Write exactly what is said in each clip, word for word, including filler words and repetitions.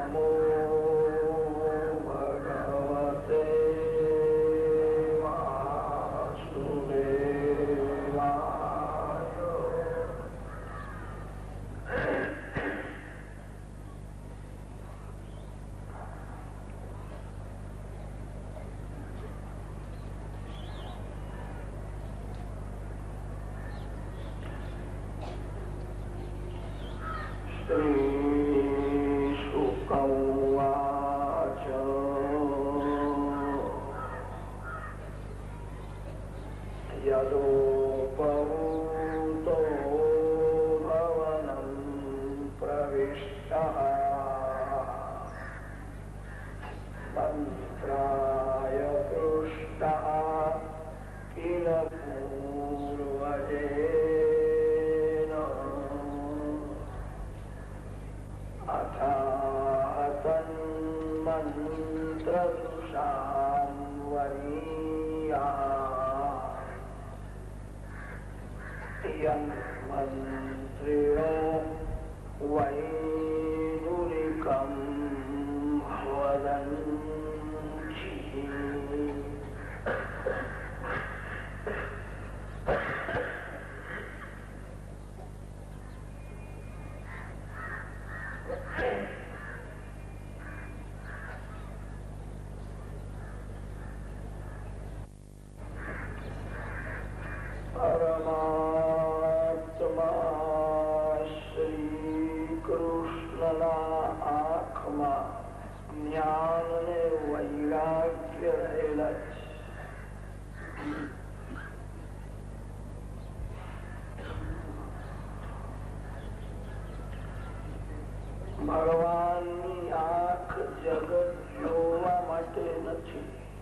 ભગવાનની આંખ જગત જોવા માટે નથી,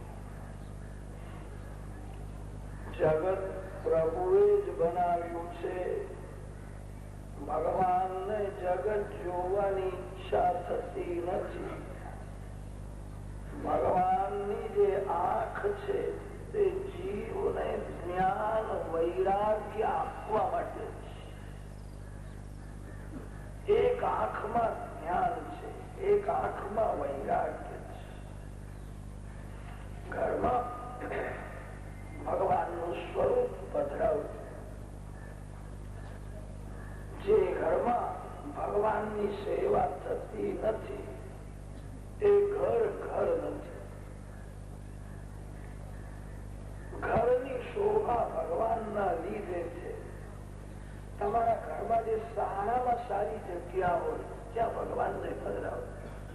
જગત પ્રભુએ જ બનાવ્યું છે. ભગવાનને જગત જોવાની ઈચ્છા થતી નથી. ભગવાનની જે આંખ છે તે જીવને જ્ઞાન વૈરાગ્ય આપવા માટે છે. એક આંખમાં જ્ઞાન છે, એક આંખમાં વૈરાગ્ય છે. ઘરમાં ભગવાનનું સ્વરૂપ પધરાવ્યું. જે ઘરમાં ભગવાનની સેવા થતી નથી એ ઘર ઘર નથી. ઘરની શોભા ભગવાનના લીધે છે. તમારા ઘરમાં જે સારામાં સારી જગ્યા હોય ત્યાં ભગવાનને પધરાવો.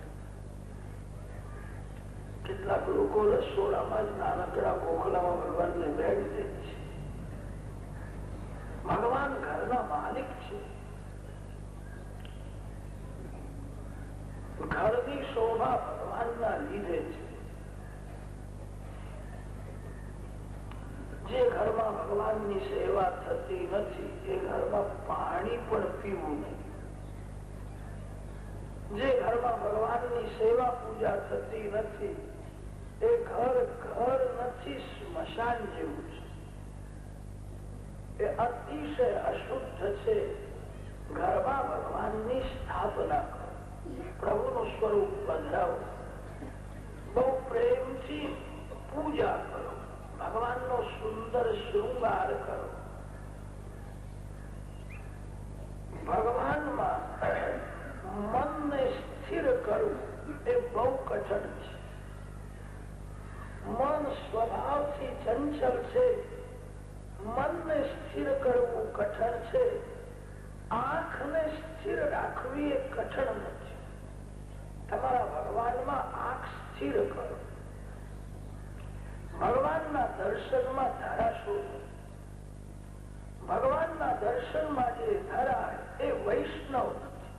કેટલાક લોકો રસોડામાં જ નાનકડા ખોખલામાં ભગવાનને બેઠ દે છે. ભગવાન ઘરના માલિક છે. ઘરની શોભા ભગવાનના લીધે છે. જે ઘરમાં ભગવાનની સેવા થતી નથી એ ઘરમાં પાણી પણ પીવું નહીં. જે ઘરમાં ભગવાનની સેવા પૂજા થતી નથી એ ઘર ઘર નથી, સ્મશાન જેવું છે. એ અતિશય અશુદ્ધ છે. ઘરમાં ભગવાનની સ્થાપના કરો, પ્રભુનું સ્વરૂપ પધરાવો, બહુ પ્રેમથી પૂજા કરો, ભગવાનનો સુંદર શૃંગાર કરો. ભગવાનમાં મનને સ્થિર કરવું એ બહુ કઠણ છે. મન સ્વભાવથી ચંચળ છે. મનને સ્થિર કરવું કઠણ છે. આંખને સ્થિર રાખવી એ કઠણ નથી. તમારા ભગવાનમાં આંખ સ્થિર કરો. ભગવાનના દર્શનમાં ધરાશો. ભગવાનના દર્શનમાં જે ધરાય એ વૈષ્ણવ નથી.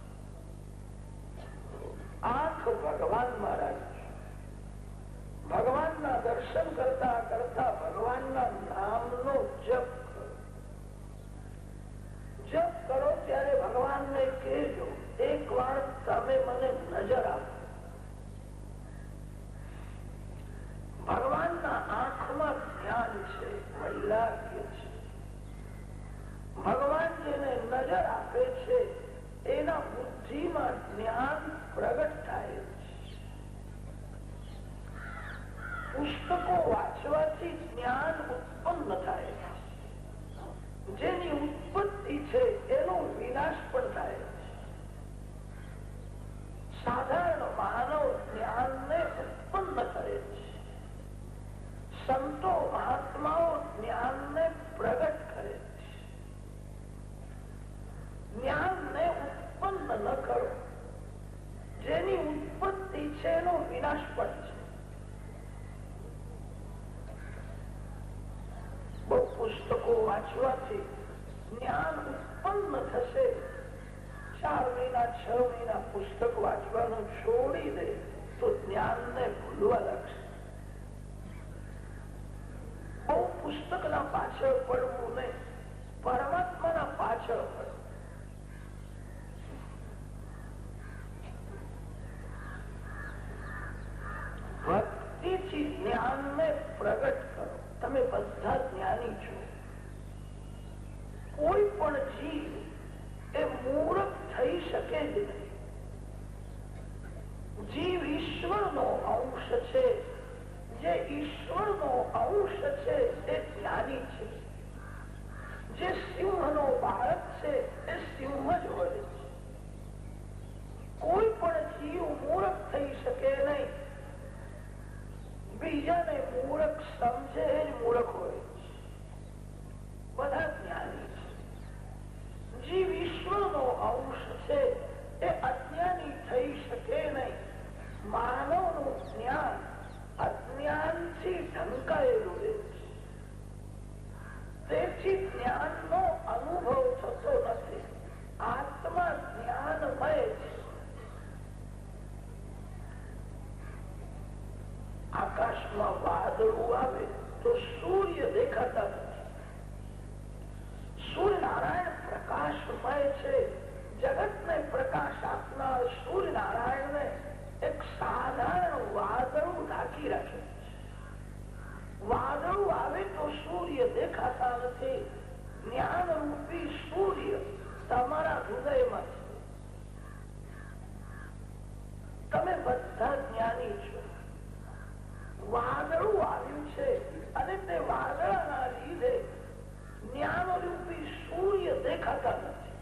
આંખ ભગવાનમાં રાખજો. ભગવાનના દર્શન કરતા કરતા ભગવાનના નામનો જપ કરો. જપ કરો ત્યારે ભગવાનને કહેજો, એક વાર તમે મને નજર આપો. ભગવાનના આંખમાં જ્ઞાન છે, વૈરાગ્ય છે. ભગવાન જેને નજર આપે છે એના બુદ્ધિમાં જ્ઞાન પ્રગટ થાય છે. પુસ્તકો વાંચવાથી જ્ઞાન ઉત્પન્ન થાય, જેની ઉત્પત્તિ છે એનો વિનાશ પણ થાય. સાધારણ માનવ જ્ઞાનને ઉત્પન્ન કરે છે, સંતો મહાત્માઓ જ્ઞાનને પ્રગટ કરે છે. જ્ઞાનને ઉત્પન્ન ન કરો, જેની ઉત્પત્તિ છે એનો વિનાશ પણ છે. બહુ પુસ્તકો વાંચવાથી જ્ઞાન ઉત્પન્ન થશે. ચાર મહિના છ મહિના પુસ્તક વાંચવાનું છોડી દે તો જ્ઞાનને ભૂલવા લાગશે. બહુ પુસ્તકના પાછળ પડવું નહીં, પરમાત્માના પાછળ પડવું. ભક્તિથી જ્ઞાનને પ્રગટ કરો. તમે બધા જ્ઞાની છો. કોઈ પણ જીવ એ મૂર્ખ થઈ શકે જ નહીં. જીવ ઈશ્વરનો અંશ છે. જે ઈશ્વરનો અંશ છે તે જ્ઞાની છે. જે સિંહનો બાળક છે એ સિંહ જ હોય છે. કોઈ પણ જીવ મૂર્ખ થઈ શકે નહીં. બીજાને મૂર્ખ સમજે જ મૂર્ખ હોય છે. બધા જ્ઞાની છે. જીવ ઈશ્વરનો અંશ છે એ અજ્ઞાની થઈ શકે નહીં. માનવનું જ્ઞાન અજ્ઞાનથી ઢંકાયેલું રહે છે. તેથી જ્ઞાનનો અનુભવ થતો નથી. આત્મા જ્ઞાનમય છે. આકાશમાં વાદળું આવે તો સૂર્ય દેખાતા નથી. સૂર્યનારાયણ પ્રકાશમય છે. જગતને પ્રકાશ આપનાર સૂર્યનારાયણને એક સાધારણ વાદળું ઢાંકી રાખે છે. વાદળું આવે તો સૂર્ય દેખાતા નથી. જ્ઞાન રૂપી સૂર્ય તમારા હૃદયમાં છે. તમે બધા જ્ઞાની છો. વાદળું આવ્યું છે અને તે વાદળના લીધે જ્ઞાન રૂપી સૂર્ય દેખાતા નથી.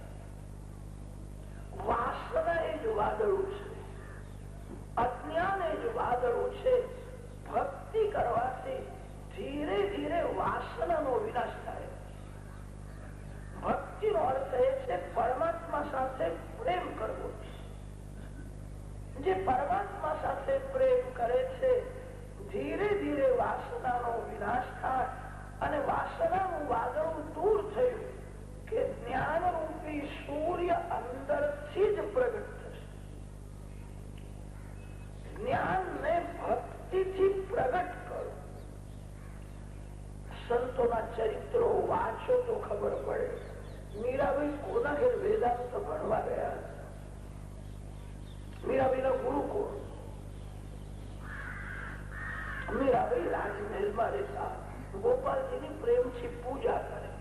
વાસના એ જ વાદળું છે. અજ્ઞાન એ જ વાદળું છે. ભક્તિ કરવાથી ધીરે ધીરે વાસનાનો વિનાશ થાય. ભક્તિનો અર્થ એ છે પરમાત્મા સાથે પ્રેમ કરવો છે. જે પરમાત્મા સાથે પ્રેમ કરે છે ધીરે ધીરે વાસનાનો વિનાશ થાય અને વાસનાનું વાદળું દૂર થયું કે જ્ઞાન રૂપી સૂર્ય અંદરથી જ પ્રગટ થશે. જ્ઞાનને ભક્તિથી પ્રગટ કરો. સંતોના ચરિત્રો વાંચો તો ખબર પડે. મીરાબાઈ કોના ઘેર વેદાંત ભણવા ગયા? મીરાબાઈના ગુરુ કોણ? મીરાબાઈ રાજમહેલમાં રહેતા, ગોપાલજીની પ્રેમથી પૂજા કરે,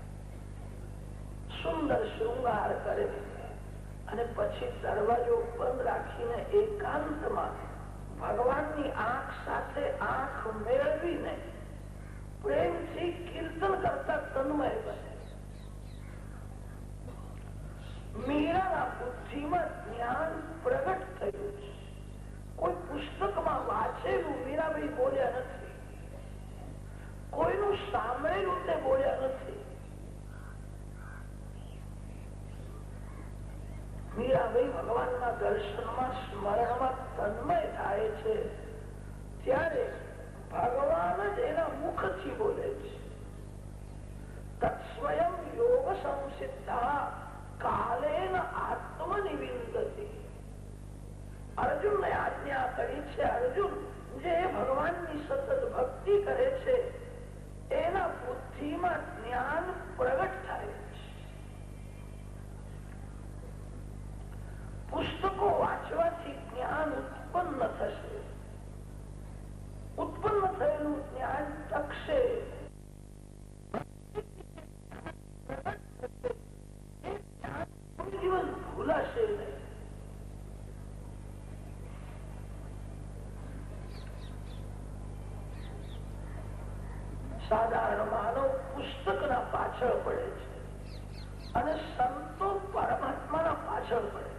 સુંદર શૃંગાર કરે અને પછી દરવાજો બંધ રાખીને એકાંતમાં ભગવાનની આંખ સાથે આંખ મેળવીને પ્રેમથી કીર્તન કરતા તન્મય બને. મીરાના બુદ્ધિમાં જ્ઞાન પ્રગટ થયું છે. કોઈ પુસ્તકમાં વાંચેલું મીરાબાઈ બોલ્યા નથી. કોઈનું સાંભળેલું તે બોલ્યા નથી. મીરાબાઈ ભગવાનના દર્શનમાં સ્મરણમાં તન્મય થાય છે ત્યારે ભગવાન જ એના મુખથી બોલે છે. તત્સ્વયં યોગ સંસિદ્ધા કાલેન આત્મનિવિંદતિ. અર્જુનને આજ્ઞા કરી છે, અર્જુન જે ભગવાનની સતત ભક્તિ કરે છે એના બુદ્ધિમાં જ્ઞાન પ્રગટ થાય છે. પુસ્તકો વાંચવાથી જ્ઞાન ઉત્પન્ન થશે. ઉત્પન્ન થયેલું જ્ઞાન ટકશે. કોઈ દિવસ સાધારણ માનવ પુસ્તકના પાછળ પડે છે અને સંતો પરમાત્માના પાછળ પડે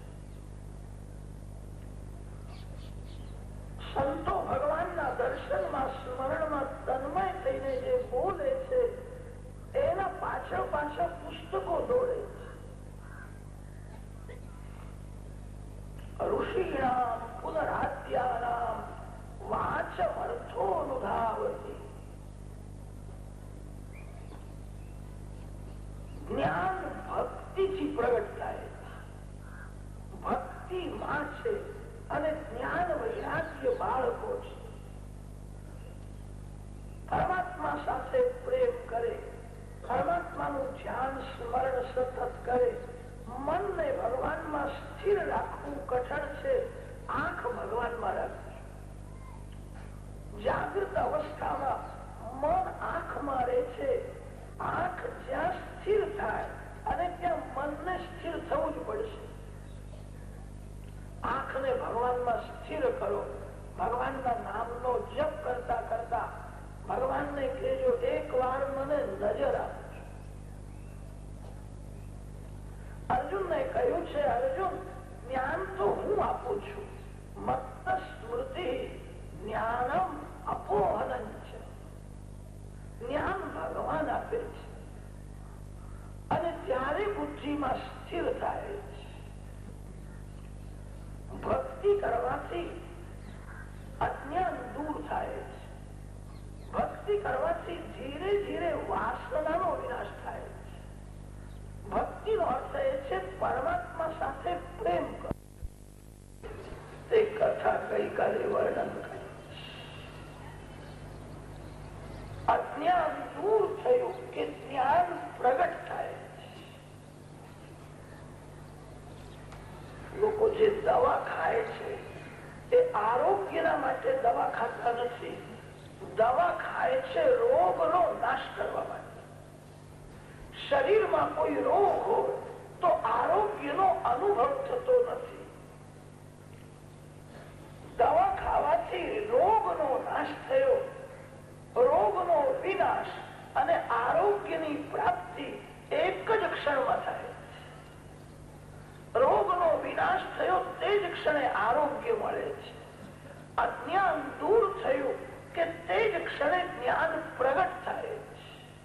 છે. સંતો ભગવાનના દર્શનમાં સ્મરણમાં તન્મય થઈને જે બોલે છે એના પાછળ પાછળ પુસ્તકો દોડે છે. ઋષિણામ પુનરાદ્યાનામ વાચમ અર્થોનુધાવતી. જ્ઞાન ભક્તિથી પ્રગટ થાય. ભક્તિ માં છે અને જ્ઞાન વૈરાગ્ય બાળકો છે. પરમાત્મા સાથે પ્રેમ કરે, પરમાત્માનું ધ્યાન સ્મરણ સતત કરે, મનને ભગવાનમાં સ્થિર રાખવું કઠણ છે. આંખ ભગવાનમાં રાખવી. જાગૃત અવસ્થામાં મન આંખમાં રહે છે. આંખ જ્યાં સ્થિર થાય અને ત્યાં મનને સ્થિર થવું જ પડશે. આંખને ભગવાનમાં સ્થિર કરો. ભગવાનના નામનો જપ કરતા કરતા ભગવાનને કહેજો એક વાર મને નજર આપજો. અર્જુનને કહ્યું છે, અર્જુન જ્ઞાન તો હું આપું છું, મત્ત સ્મૃતિ જ્ઞાનમ અપોહનં છે. જ્ઞાન ભગવાન આપે છે અને ત્યારે બુદ્ધિમાં સ્થિર થાય છે. ભક્તિ કરવાથી અજ્ઞાન દૂર થાય છે. ભક્તિ કરવાથી ધીરે ધીરે વાસનાનો વિનાશ થાય છે. ભક્તિનો અર્થ એ છે પરમાત્મા સાથે પ્રેમ કરો. તે કથા ગઈકાલે વર્ણન કરી. અજ્ઞાન દૂર થયું કે જ્ઞાન પ્રગટ થાય. લોકો જે દવા ખાય છે એ આરોગ્યના માટે દવા ખાતા નથી. દવા ખાય છે રોગનો નાશ કરવા માટે. શરીરમાં કોઈ રોગ હોય તો આરોગ્યનો અનુભવ થતો નથી. દવા ખાવાથી રોગનો નાશ થયો, રોગનો વિનાશ અને આરોગ્યની પ્રાપ્તિ એક જ ક્ષણમાં થાય. રોગનો વિનાશ થયો તે જ ક્ષણે આરોગ્ય મળે છે. અજ્ઞાન દૂર થયું કે તે જ ક્ષણે જ્ઞાન પ્રગટ થાય છે.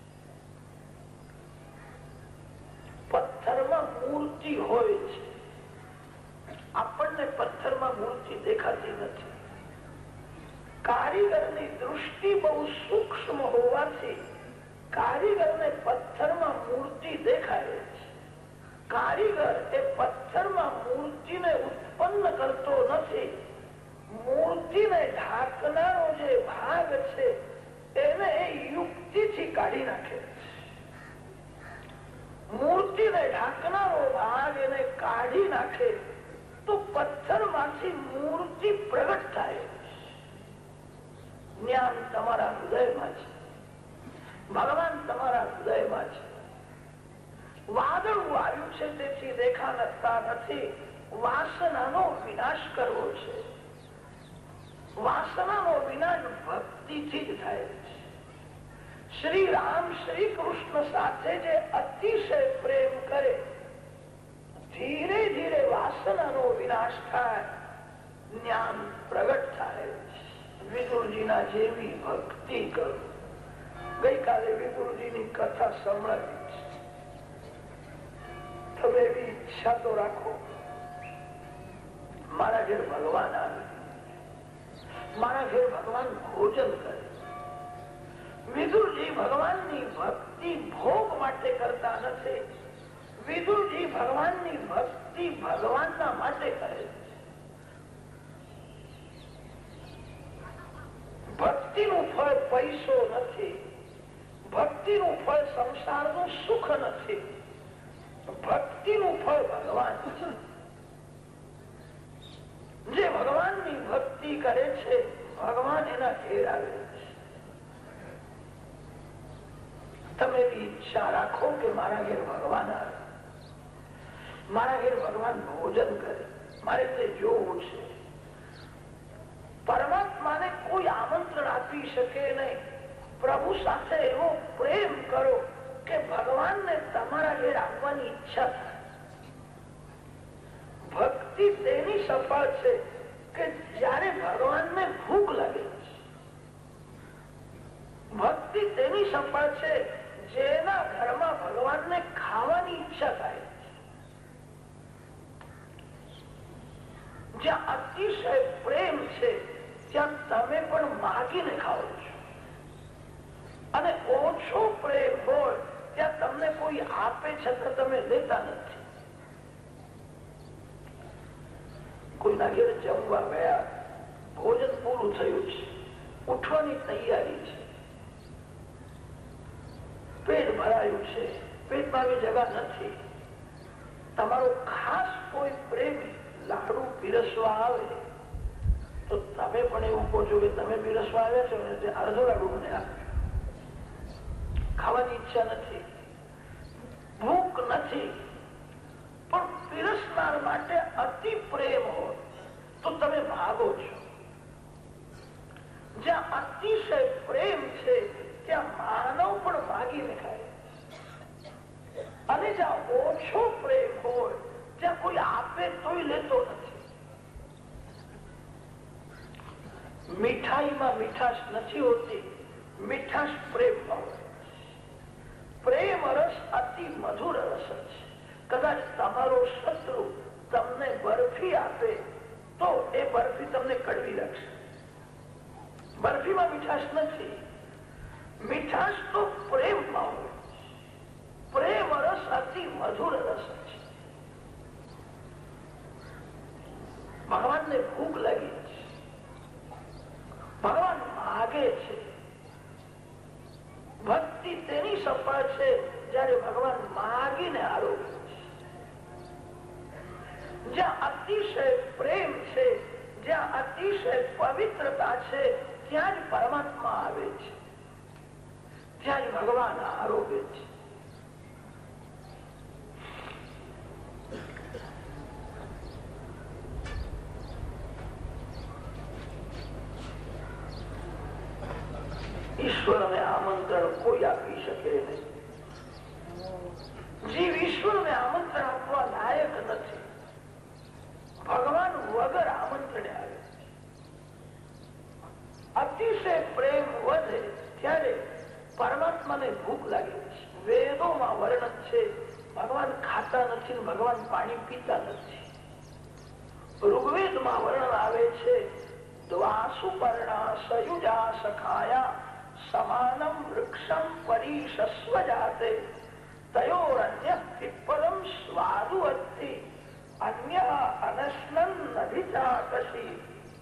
પથ્થરમાં મૂર્તિ હોય છે, આપણને પથ્થરમાં મૂર્તિ દેખાતી નથી. કારીગરની દૃષ્ટિ બહુ સૂક્ષ્મ હોવાથી કારીગરને પથ્થરમાં મૂર્તિ દેખાય છે. કારીગર એ પથ્થરમાં મૂર્તિને ઉત્પન્ન કરતો નથી. મૂર્તિને ઢાંકનારો જે ભાગ છે એને યુક્તિથી કાઢી નાખે છે. મૂર્તિને ઢાંકનારો ભાગ એને કાઢી નાખે તો પથ્થરમાંથી મૂર્તિ પ્રગટ થાય. જ્ઞાન તમારા હૃદયમાં છે, ભગવાન તમારા હૃદયમાં છે. વાદળું આવ્યું છે તેથી દેખાતા નથી. વાસનાનો વિનાશ કરવો છે. વાસનાનો વિનાશ ભક્તિથી જ થાય છે. શ્રી રામ શ્રી કૃષ્ણ સાથે જે અતિશય પ્રેમ કરે, ધીરે ધીરે વાસનાનો વિનાશ થાય, જ્ઞાન પ્રગટ થાય. વિદુરજીના જેવી ભક્તિ કરો. ગઈકાલે વિદુરજીની કથા સંભળાવી છે. તમે એવી ઈચ્છા તો રાખો, મારા ઘેર ભગવાન આવે, મારા ઘેર ભગવાન ભોજન કરે. વિદુરજી ભગવાનની ભક્તિ ભોગ માટે કરતા નથી. વિદુરજી ભગવાનની ભક્તિ ભગવાનના માટે કરે છે. ભક્તિનું ફળ પૈસો નથી. ભક્તિનું ફળ સંસારનું સુખ નથી. ભક્તિનું ફળ ભગવાન છે. જે ભગવાનની ભક્તિ કરે છે ભગવાન એના ઘેર આવે છે. તમે એવી ઈચ્છા રાખો કે મારા ઘેર ભગવાન આવે, મારા ઘેર ભગવાન ભોજન કરે, મારે તે જોવું છે. પરમાત્માને કોઈ આમંત્રણ આપી શકે નહીં. પ્રભુ સાથે એવો પ્રેમ કરો કે ભગવાનને તમારા ઘેર આવવાની ઈચ્છા થાય. ભક્તિ તેની સફળ છે કે જયારે ભગવાનને ભૂખ લાગે છે. ભક્તિ તેની સફળ છે જેના ઘરમાં ભગવાનને ખાવાની ઈચ્છા થાય. જ્યાં અતિશય પ્રેમ છે ત્યાં તમે પણ માગીને ખાઓ છો, અને ઓછો પ્રેમ હોય ત્યાં તમને કોઈ આપે છતાં તમે લેતા નથી. કોઈના ઘેર જમવા ગયા, ભોજન પૂરું થયું છે, ઉઠવાની તૈયારી છે, પેટ ભરાયું છે, પેટમાં આવી જગા નથી, તમારો ખાસ કોઈ પ્રેમી લાડુ પીરસવા આવે તો તમે પણ એવું કહો છો કે તમે પીરસવા આવ્યા છો ને તે અડધો લાડુ મને આપજો. ખાવાની ઈચ્છા નથી, ભૂખ નથી, પણ પીરસનાર માટે અતિ પ્રેમ હોય તો તમે ભાગો છો. જ્યાં અતિશય પ્રેમ છે ત્યાં માનવ પણ ભાગીને ખાય, અને જ્યાં ઓછો પ્રેમ હોય ત્યાં કોઈ આપે તોય લેતો નથી. મીઠાઈમાં મીઠાશ નથી હોતી, મીઠાશ પ્રેમમાં હોય. પ્રેમ રસ અતિ મધુર રસ છે. કદાચ તમારો શત્રુ તમને બરફી આપે તો એ બરફી તમને કડવી લાગશે. બરફીમાં મીઠાશ નથી, મીઠાશ તો પ્રેમમાં હોય. પ્રેમ રસ અતિ મધુર રસ છે. ભગવાનને ભૂખ લાગી છે, ભગવાન માગે છે. ભક્તિ તેની સફળ છે જયારે ભગવાન માગીને આરોગ્ય છે. જ્યાં અતિશય પ્રેમ છે, જ્યાં અતિશય પવિત્રતા છે, ત્યાં જ પરમાત્મા આવે છે, ત્યાં જ ભગવાન આરોગ્ય છે. ઈશ્વરને આમંત્રણ કોઈ આપી શકે નહીં. જીવ ઈશ્વરને આમંત્રણ આપવા લાયક નથી. ભગવાન વગર આમંત્રણે આવે. અતિશય પ્રેમ વધે ત્યારે પરમાત્માને ભૂખ લાગે છે. વેદોમાં વર્ણન છે ભગવાન ખાતા નથી, ભગવાન પાણી પીતા નથી. ઋગ્વેદમાં વર્ણન આવે છે દ્વાસુપર્ણા સયુજા સખાયા સમાનમ વૃક્ષમ પરીશસ્વ જાતે તયોરન્ય પીપલમ સ્વાદુવત્તિ અન્ય અનસ્નન અધિચાકસી.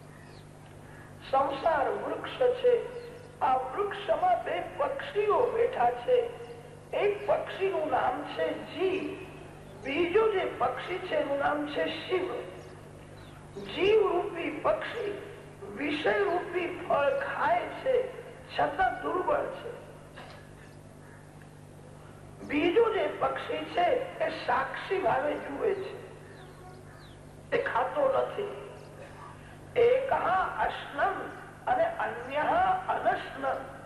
સંસાર વૃક્ષ છે. આ વૃક્ષમાં બે પક્ષીઓ બેઠા છે. એક પક્ષીનું નામ છે જીવ, બીજું જે પક્ષી છે એનું નામ છે શિવ. જીવ રૂપી પક્ષી વિષય રૂપી ફળ ખાય છે છતાં દુર્બળ છે. બીજું જે પક્ષી છે એ સાક્ષી ભાવે જુએ છે, એ ખાતો નથી. એક અશ્નન અને અન્ય અનશ્નન.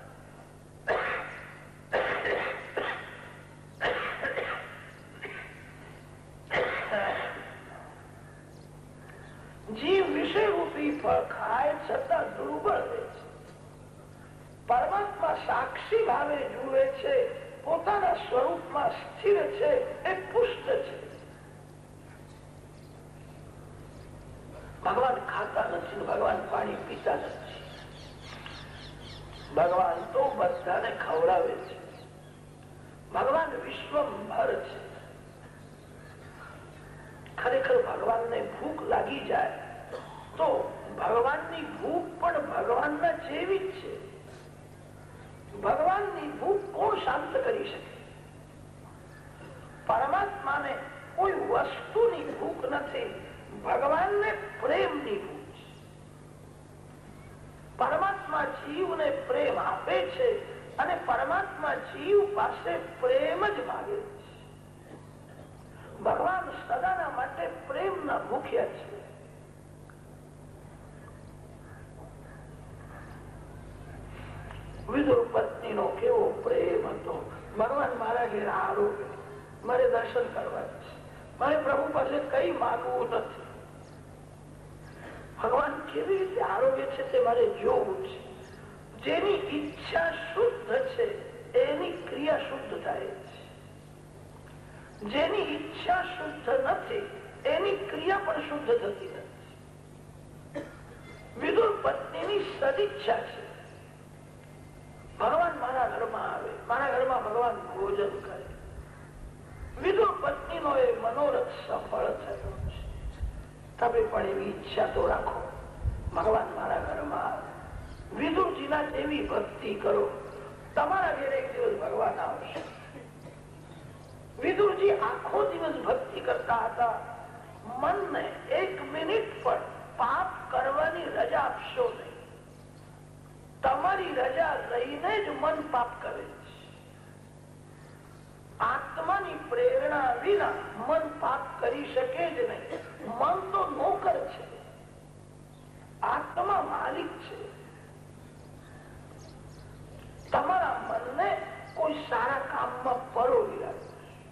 જીવ વિષય રૂપી ફળ ખાય છતાં દુર્બળ રહે છે. પરમાત્મા સાક્ષી ભાવે જુએ છે, પોતાના સ્વરૂપમાં સ્થિર છે, એ પુષ્ટ છે. ભગવાન ખાતા નથી, ભગવાન પાણી પીતા નથી. ભગવાન તો બધાને ખવડાવે છે. ભગવાન વિશ્વભર છે. ખરેખર ભગવાનને ભૂખ લાગી જાય તો ભગવાનની ભૂખ પણ ભગવાનના જેવી જ છે. ભગવાનની ભૂખ કોણ શાંત કરી શકે? પરમાત્માને કોઈ વસ્તુની ભૂખ નથી, ભગવાનને પ્રેમની ભૂખ છે. પરમાત્મા જીવને પ્રેમ આપે છે અને પરમાત્મા જીવ પાસે પ્રેમ જ માગે છે. ભગવાન સદાના માટે પ્રેમના ભૂખ્યા છે. વિદુર પત્ની નો કેવો પ્રેમ હતો. ભગવાન મારા ઘેર આરોગ્ય, મારે દર્શન કરવા છે, મારે પ્રભુ પાસે કઈ માગવું નથી. ભગવાન કેવી રીતે આરોગ્ય છે તે મારે જોવું છે. જેની ઈચ્છા શુદ્ધ છે એની ક્રિયા શુદ્ધ થાય છે. જેની ઈચ્છા શુદ્ધ નથી એની ક્રિયા પણ શુદ્ધ થતી નથી. વિદુર પત્નીની સદિચ્છા છે ભગવાન મારા ઘરમાં આવે, મારા ઘરમાં ભગવાન ભોજન કરે. વિદુર પત્નીનો એ મનોરથ સફળ થયો છે. તમે પણ એવી ઈચ્છા તો રાખો, ભગવાન મારા ઘરમાં આવે. વિદુરજીના જેવી ભક્તિ કરો, તમારા ઘેર એક દિવસ ભગવાન આવશે. વિદુરજી આખો દિવસ ભક્તિ કરતા હતા. મનને એક મિનિટ પણ પાપ કરવાની રજા આપશો નહીં. તમારી રજા લઈને જ મન પાપ કરે છે. આત્માની પ્રેરણા વિના મન પાપ કરી શકે જ નહીં. મન તો નોકર છે, આત્મા માલિક છે. તમારા મનને કોઈ સારા કામમાં પરોવી રાખો.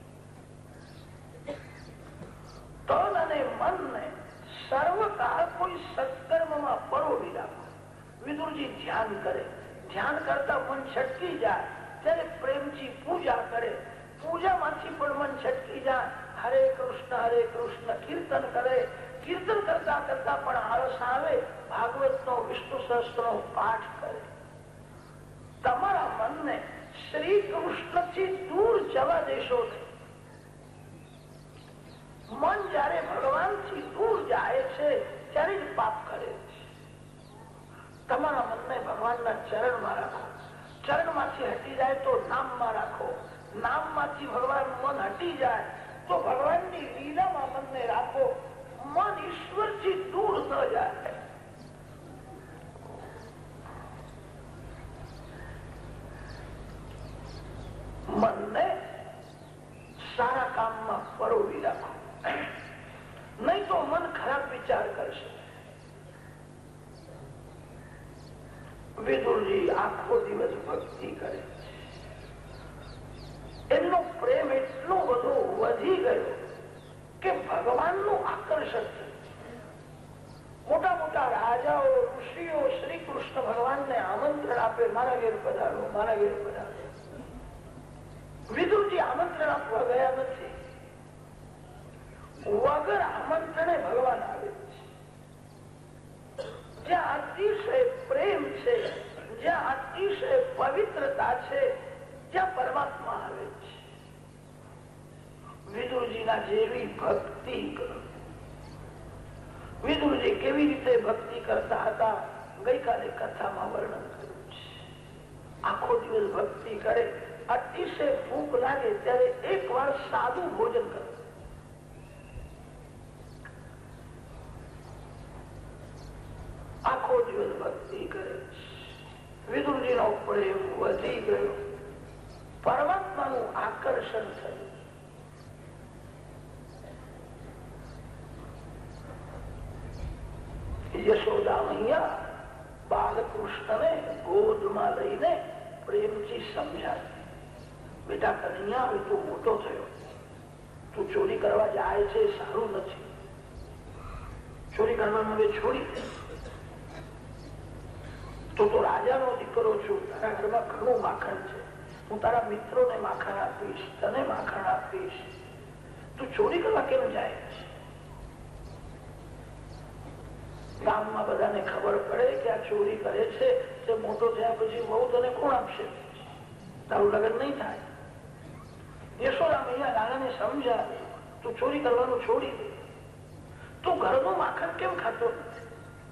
તન અને મનને સર્વકાળ કોઈ સત્કર્મમાં પરોવી રાખો. વિદુરજી ધ્યાન કરે, ધ્યાન કરતા મન છટકી જાય ત્યારે પ્રેમથી પૂજા કરે. પૂજામાંથી પણ મન છટકી જાય, હરે કૃષ્ણ હરે કૃષ્ણ કીર્તન કરે. કીર્તન કરતા કરતા પણ આળસ આવે, ભાગવત નો વિષ્ણુ સહસ્ત્ર નો પાઠ કરે. તમારા મનને શ્રી કૃષ્ણ થી દૂર જવા દેશો નહીં. મન જયારે ભગવાન થી દૂર જાય છે ત્યારે જ પાપ કરે છે. તમારા મનને ભગવાનના ચરણમાં રાખો. ચરણમાંથી હટી જાય તો નામમાં રાખો. નામમાંથી ભગવાન મન હટી જાય તો ભગવાનની લીલામાં મનને રાખો. મન ઈશ્વરથી દૂર ન જાય. મનને સારા કામમાં પરોવી રાખો, નહીં તો મન ખરાબ વિચાર કરશે. વિદુરજી આખો દિવસ ભક્તિ કરે. એમનો પ્રેમ એટલો બધો વધી ગયો કે ભગવાનનું આકર્ષણ થયું. મોટા મોટા રાજાઓ ઋષિઓ શ્રી કૃષ્ણ ભગવાનને આમંત્રણ આપે, મારા ઘેર પધારો, મારા ઘેર પધારો. વિદુરજી આમંત્રણ આપવા ગયા નથી. વગર આમંત્રણે ભગવાન આવે છે. જ્યાં અતિશય પ્રેમ છે, જ્યાં અતિશય પવિત્રતા છે, જ્યાં પરમાત્મા આવે છે. વિદુરજીના જેવી ભક્તિ કરો. વિદુરજી કેવી રીતે ભક્તિ કરતા હતા ગઈકાલે કથામાં વર્ણન કર્યું છે. આખો દિવસ ભક્તિ કરે, અતિશય ભૂખ લાગે ત્યારે એક વાર સાદું ભોજન કરે. આખો દિવસ ભક્તિ કરે. વિદુરજી નો પ્રેમ વધી ગયો, પરમાત્માનું આકર્ષણ થયું. યશોદા મૈયા બાલકૃષ્ણને ગોદમાં લઈને પ્રેમથી સમજાવી, બેટા કનૈયા હવે તું મોટો થયો, તું ચોરી કરવા જાય છે સારું નથી. ચોરી કરવાનું હવે છોડી દે. તું તો રાજાનો દીકરો છું, તારા ઘરમાં ઘણું માખણ છે, હું તારા મિત્રોને માખણ આપીશ, તને માખણ આપીશ. તું ચોરી કરવા કેમ જાય? ગામમાં બધાને ખબર પડે કે આ ચોરી કરે છે, તે મોટો થયા પછી બહુ તને કોણ આપશે? તારું લગ્ન નહીં થાય. યશોદા મૈયા લાલાને સમજાવે, તું ચોરી કરવાનું છોડી દે. તું ઘરનું માખણ કેમ ખાતો નથી?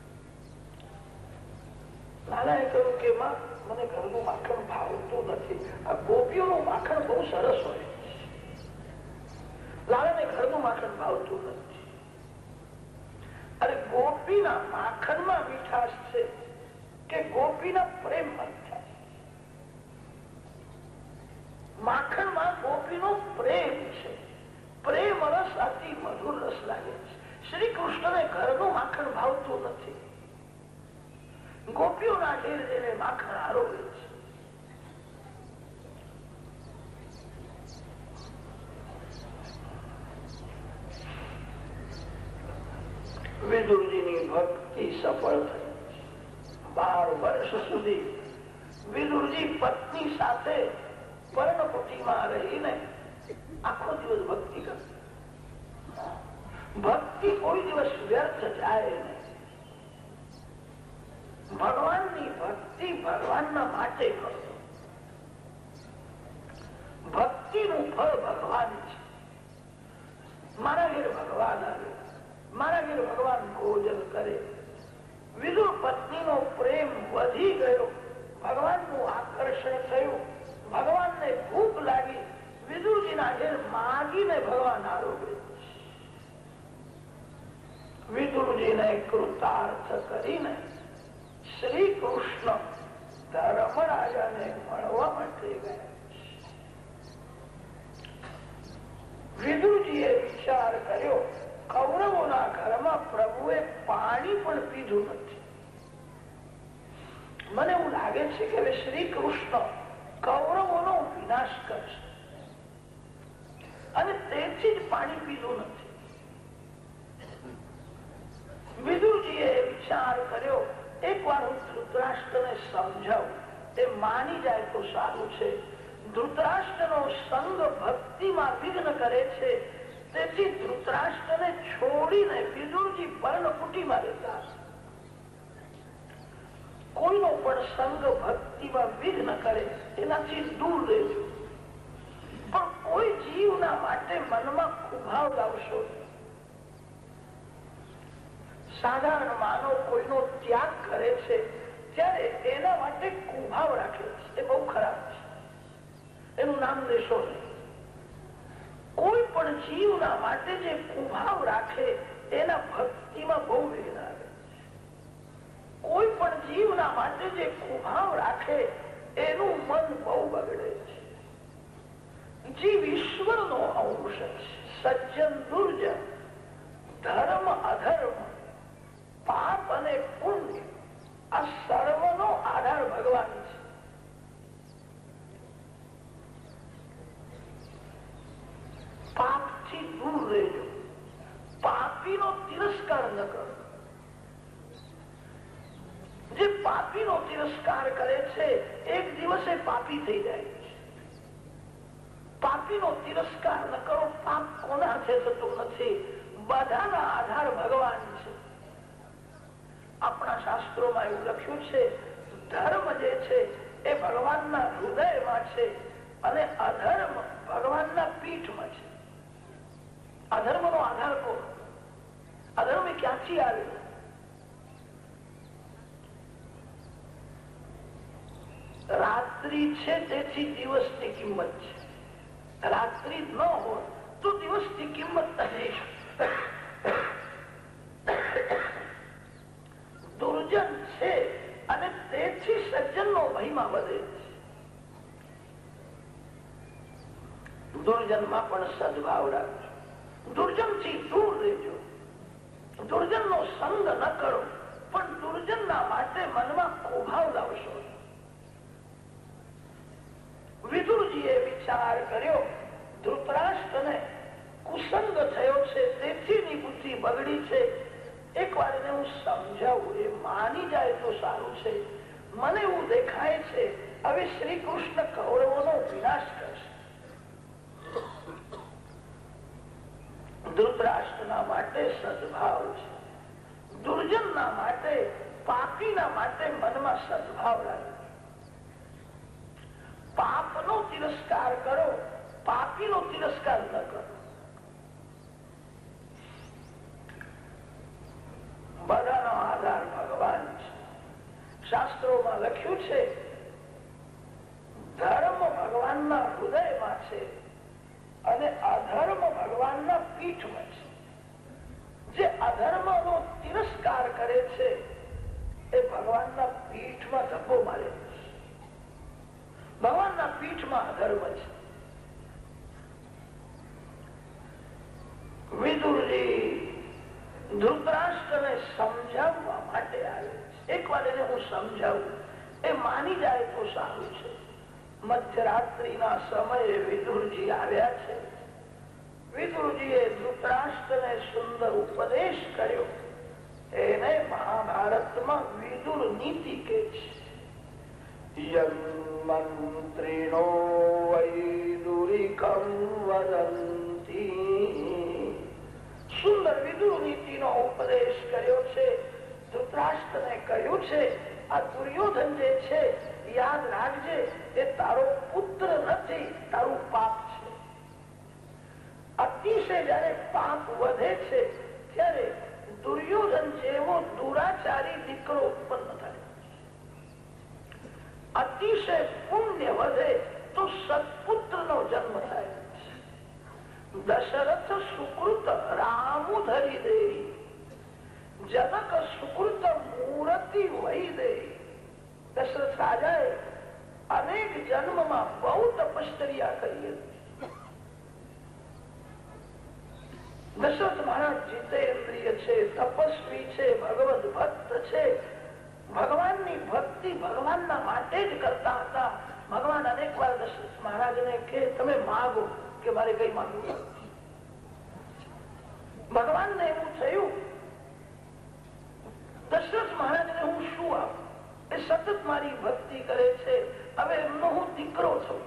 લાલાએ કહ્યું કે માં મને ઘરનું માખણ ભાવતું નથી, આ ગોપીઓનું માખણ બહુ સરસ હોય. લાલાને ઘરનું માખણ ભાવતું નથી. અરે ગોપીના માખણમાં મીઠાશ છે કે ગોપીના પ્રેમમાં મીઠાશ? માખણમાં ગોપીનો પ્રેમ છે. પ્રેમ રસ અતિ મધુર રસ લાગે છે. શ્રી કૃષ્ણને ઘરનું માખણ ભાવતું નથી. ગોપીઓના ઘેર જઈને માખણ આરોગે છે. વર્ષ સુધી વિદુરજી પત્ની સાથે પર્ણકુટીમાં રહીને આખો દિવસ ભક્તિ કરતા. ભક્તિ કોઈ દિવસ વ્યર્થ જાય નહીં. ભગવાનની ભક્તિ ભગવાનના માટે કરતો. ભક્તિનું ફળ ભગવાન છે. મારા ઘેર ભગવાન આવે, મારા ઘેર ભગવાન ભોજન કરે. વિદુર પત્નીનો પ્રેમ વધી ગયો, ભગવાનનું આકર્ષણ થયું, ભગવાનને ભૂખ લાગી. વિદુરજીના ઘેર માગીને ભગવાન આરોગ્ય. વિદુરજીને કૃતાર્થ કરીને શ્રી કૃષ્ણ ધર્મરાજાને મળવા માટે ગયા. વિદુરજીએ વિચાર કર્યો, કૌરવોના ઘરમાં પ્રભુએ પાણી પણ પીધું નથી. મને એવું લાગે છે કે હવે શ્રી કૃષ્ણ કૌરવોનો વિનાશ કરશે અને તેથી જ પાણી પીધું નથી. વિદુરજીએ વિચાર કર્યો, એક વાર હું ધૃતરાષ્ટ્રને સમજાવું, એ માની જાય તો સારું છે. ધૃતરાષ્ટ્રનો સંગ ભક્તિમાં વિઘ્ન કરે છે, તેથી ધૃતરાષ્ટ્રને છોડીને વિદુરજી પર્ણકુટીમાં રહેતા. કોઈનો પણ સંગ ભક્તિમાં વિઘ્ન કરે એનાથી દૂર રહેજો, પણ કોઈ જીવના માટે મનમાં કુભાવ લાવશો. સાધારણ માનવ કોઈનો ત્યાગ કરે છે ત્યારે એના માટે કુભાવ રાખે છે, એ બહુ ખરાબ છે. એનું નામ લેશો નહીં. કોઈ પણ જીવના માટે જે કુભાવ રાખે એના ભક્તિમાં બહુ વિઘ્ન આવે. કોઈ પણ જીવના માટે જે કુભાવ રાખે એનું મન બહુ બગડે છે. જીવ ઈશ્વરનો અંશ છે. સજ્જન દુર્જન, ધર્મ અધર્મ, પાપ અને પુણ્ય, આ સર્વનો આધાર ભગવાન છે. પાપથી દૂર રહેજો, પાપીનો તિરસ્કાર ન કરો. જે પાપીનો તિરસ્કાર કરે છે એક દિવસે પાપી થઈ જાય છે. પાપીનો તિરસ્કાર ન કરો. પાપ કોના હાથે થતું નથી, બધાના આધાર ભગવાન છે. આપણા શાસ્ત્રોમાં એવું લખ્યું છે, ધર્મ જે છે એ ભગવાનના હૃદયમાં છે અને અધર્મ ભગવાનના પીઠમાં છે. અધર્મનો આધાર કોણ? અધર્મ ક્યાંથી આવ્યો? રાત્રિ છે તેથી દિવસની કિંમત છે. રાત્રિ ન હોય તો દિવસની કિંમત નથી. દુર્જન છે અને તેથી સજ્જનનો મહિમા વધે છે. દુર્જનમાં પણ સદભાવ રાખજો, દુર્જન થી દૂર રહેજો. દુર્જન નો સંગ ન કરો, પણ દુર્જન ના માટે મનમાં કુભાવ લાવશો. વિદુરજીએ વિચાર કર્યો, ધૃતરાષ્ટ્રને કુસંગ થયો છે, તેથી બુદ્ધિ બગડી છે. એક વાર એને હું સમજાવું, એ માની જાય તો સારું છે. મને એવું દેખાય છે હવે શ્રી કૃષ્ણ કૌરવોનો વિનાશ કરશે. ધૃતરાષ્ટ્રના માટે સદભાવ છે, દુર્જનના માટે, પાપીના માટે મનમાં સદભાવ રાખો. પાપનો તિરસ્કાર કરો, પાપીનો તિરસ્કાર ન કરો. બધાનો આધાર ભગવાન છે. શાસ્ત્રોમાં લખ્યું છે, ધર્મ ભગવાનના હૃદયમાં છે અને અધર્મ ભગવાનના પીઠમાં છે. જે અધર્મનો તિરસ્કાર કરે છે એ ભગવાનના પીઠમાં ધબ્બો મારે છે. ભગવાનના પીઠમાં અધર્મ છે. વિદુરજી ધૃતરાષ્ટ્રને સમજાવવા માટે આવે છે. એક વાર એને હું સમજાવું, એ માની જાય તો સારું છે. મધ્યરાત્રિના સમયે વિદુરજી આવ્યા છે. વિદુરજીએ ધૃતરાષ્ટ્રને સુંદર ઉપદેશ કર્યો. એને મહાભારતમાં વિદુર નીતિ કે છે. મંત્રીનો વૈદુરિકમ વદંતી. સુંદર વિદુર નીતિનો ઉપદેશ કર્યો છે. ધૃતરાષ્ટ્રને કહ્યું છે આ દુર્યોધન જે છે યાદ રાખજે એ તારો પુત્ર નથી, તારું પાપ છે. અતિશય જયારે પાપ વધે છે ત્યારે દુર્યોધન જેવો દુરાચારી દીકરો ઉત્પન્ન થાય. અતિશય પુણ્ય વધે તો સત્પુત્ર નો જન્મ થાય. દશરથ સુકૃત રામુ ધરી દે, જનક સુકૃત મૂર્તિ વહી દે. દશરથ રાજાએ અનેક જન્મમાં બહુ તપશ્ચર્યા કરી હતી. દશરથ મહારાજ જીતેન્દ્રિય છે, તપસ્વી છે, ભગવદ ભક્ત છે. ભગવાનની ભક્તિ ભગવાનના માટે જ કરતા હતા. ભગવાન અનેક વાર દશરથ મહારાજને કે તમે માગો, કે મારે કઈ માંગવું નથી. ભગવાનને એવું થયું દશરથ મહારાજને હું શું આપું, એ સતત મારી ભક્તિ કરે છે, હવે એમનો હું દીકરો છું.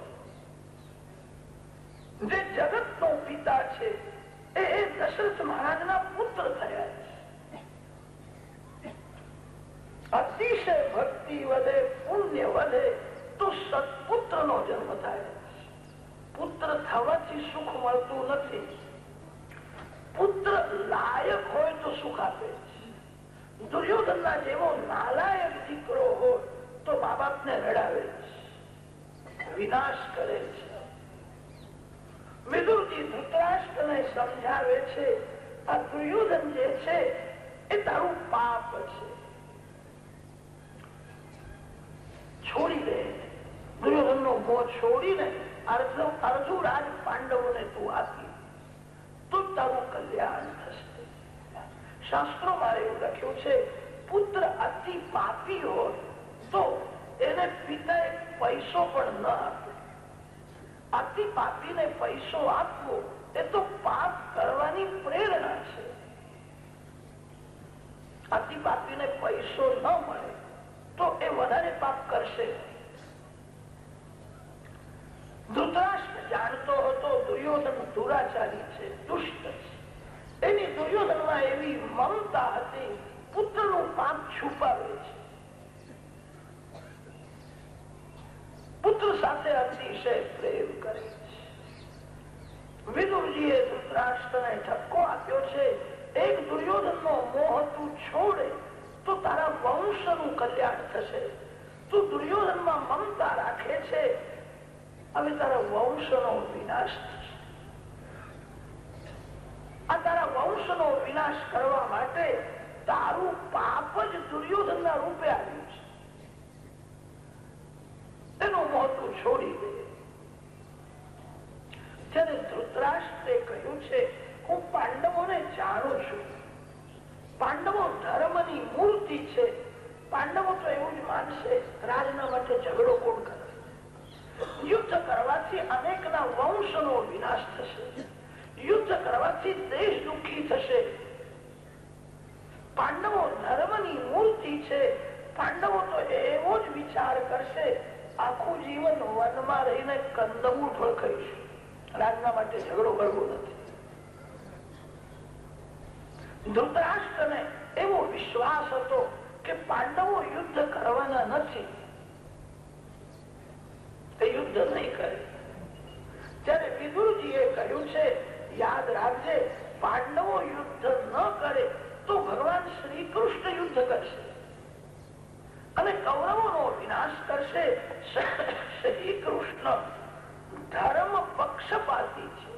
જે જગત નો પિતા છે એ દશરથ મહારાજના પુત્ર થયા છે. અતિશય ભક્તિ વધે, પુણ્ય વધે તો સત્પુત્ર નો જન્મ થાય. પુત્ર થવાથી સુખ મળતું નથી. પુત્ર લાયક હોય તો સુખ આપે છે. દુર્યોધન ના જેવો નાલાયક દીકરો હોય તો મા બાપ ને રડાવે છે, વિનાશ કરે છે. વિદુરજી ધૃતરાષ્ટ્રને સમજાવે છે આ દુર્યોધન જે છે એ તારું પાપ છે, છોડી દે. દુર્યોધન નો મોહ છોડીને અર્જુ રાજ પાંડવોને તું આપી તો તારું કલ્યાણ થશે. શાસ્ત્રોમાં એવું લખ્યું છે પુત્ર અતિ પાપી હોય તો એને પિતા એક પૈસો પણ ન આપે. અતિ પાપીને પૈસો આપવો એ તો પાપ કરવાની પ્રેરણા છે. અતિ પાપીને પૈસો ન મળે તો એ વધારે પાપ કરશે. ધૃતરાષ્ટ્ર જાણતો હતો દુર્યોધન દુરાચારી છે, દુષ્ટ છે. એની દુર્યોધનમાં એવી મમતા હતી, પુત્રનું પાપ છુપાવે છે. પુત્ર સાથે અતિશય પ્રેમ કરે છે. વિદુરજીએ ધૃતરાષ્ટ્રને ઠપકો આપ્યો છે એક દુર્યોધન નો મોહ તું છોડે તો તારા વંશનું કલ્યાણ થશે. તું દુર્યોધનમાં મમતા રાખે છે, હવે તારા વંશનો વિનાશ થશે. આ તારા વંશનો વિનાશ કરવા માટે તારું પાપ જ દુર્યોધનના રૂપે આવ્યું છે. એનું મોહ તું છોડી દે. ત્યારે ધૃતરાષ્ટ્રે કહ્યું છે હું પાંડવોને જાણું છું. પાંડવો ધર્મની મૂર્તિ છે. પાંડવો તો એવું જ માનશે રાજના માટે ઝઘડો કોણ કરે. યુદ્ધ કરવાથી અનેકના વંશનો વિનાશ થશે. યુદ્ધ કરવાથી દેશ દુઃખી થશે. પાંડવો ધર્મની મૂર્તિ છે. પાંડવો તો એવો જ વિચાર કરશે આખું જીવન વનમાં રહીને કંદમૂળ ફળ ખાઈશું, રાજના માટે ઝઘડો કરવો નથી. ધૃતરાષ્ટ્રને એવો વિશ્વાસ હતો કે પાંડવો યુદ્ધ કરવાના નથી, તે યુદ્ધ નહીં કરે. ત્યારે વિદુરજીએ કહ્યું છે યાદ રાખજે પાંડવો યુદ્ધ ન કરે તો ભગવાન શ્રી કૃષ્ણ યુદ્ધ કરશે અને કૌરવોનો વિનાશ કરશે. શ્રી કૃષ્ણ ધર્મ પક્ષપાતી છે.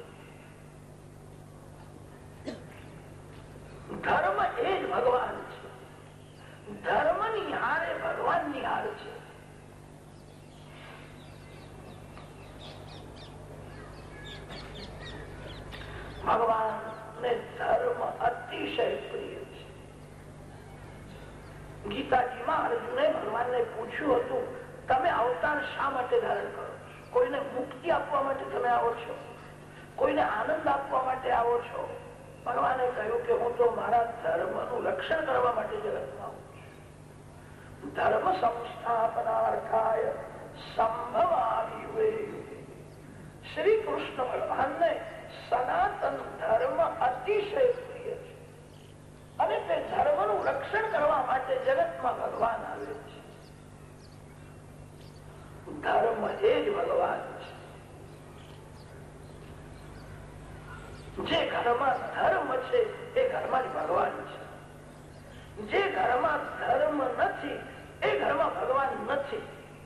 ધર્મ એ જ ભગવાન છે. ધર્મની હારે ભગવાનની હાર છે. ભગવાન ને ધર્મ અતિશય પ્રિય છે. ગીતાજીમાં અર્જુને ભગવાનને પૂછ્યું હતું તમે અવતાર શા માટે ધારણ કરો છો? કોઈને મુક્તિ આપવા માટે તમે આવો છો? કોઈને આનંદ આપવા માટે આવો છો? ભગવાને કહ્યું કે હું તો મારા ધર્મનું રક્ષણ કરવા માટે જગતમાં આવું છું. ધર્મ સંસ્થાપનાર્થાય સંભવામિ. શ્રી કૃષ્ણ ભગવાનને સનાતન ધર્મ અતિશય પ્રિય છે અને તે ધર્મનું રક્ષણ કરવા માટે જગતમાં ભગવાન આવે છે. ધર્મ એ જ ભગવાન છે. જે ઘરમાં ધર્મ છે એ ઘરમાં જ ભગવાન છે. જે ઘરમાં ધર્મ નથી એ ઘરમાં ભગવાન નથી.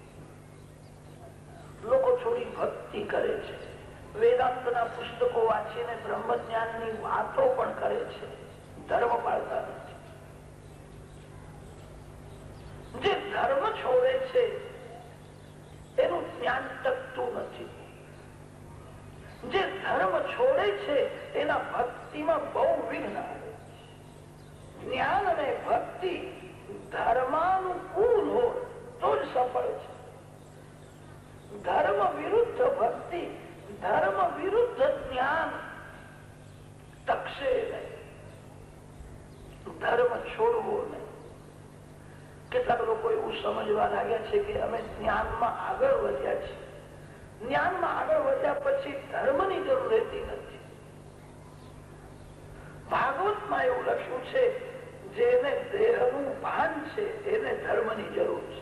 લોકો થોડી ભક્તિ કરે છે, વેદાંતના પુસ્તકો વાંચીને બ્રહ્મ જ્ઞાનની વાતો પણ કરે છે, ધર્મ પાળતા નથી. જે ધર્મ છોડે છે એનું જ્ઞાન ટકતું નથી. જે ધર્મ છોડે છે એના ભક્તિમાં બહુ વિઘ્ન આવે. જ્ઞાન અને ભક્તિ ધર્માનુકૂળ હોય તો જ સફળ છે. ધર્મ વિરુદ્ધ ભક્તિ, ધર્મ વિરુદ્ધ જ્ઞાન ટકશે નહીં. ધર્મ છોડવો નહીં. કેટલાક લોકો એવું સમજવા લાગ્યા છે કે અમે જ્ઞાનમાં આગળ વધ્યા છીએ, જ્ઞાનમાં આગળ વધ્યા પછી ધર્મની જરૂર રહેતી નથી. ભાગવતમાં એવું લખ્યું છે જેને દેહનું ભાન છે એને ધર્મની જરૂર છે.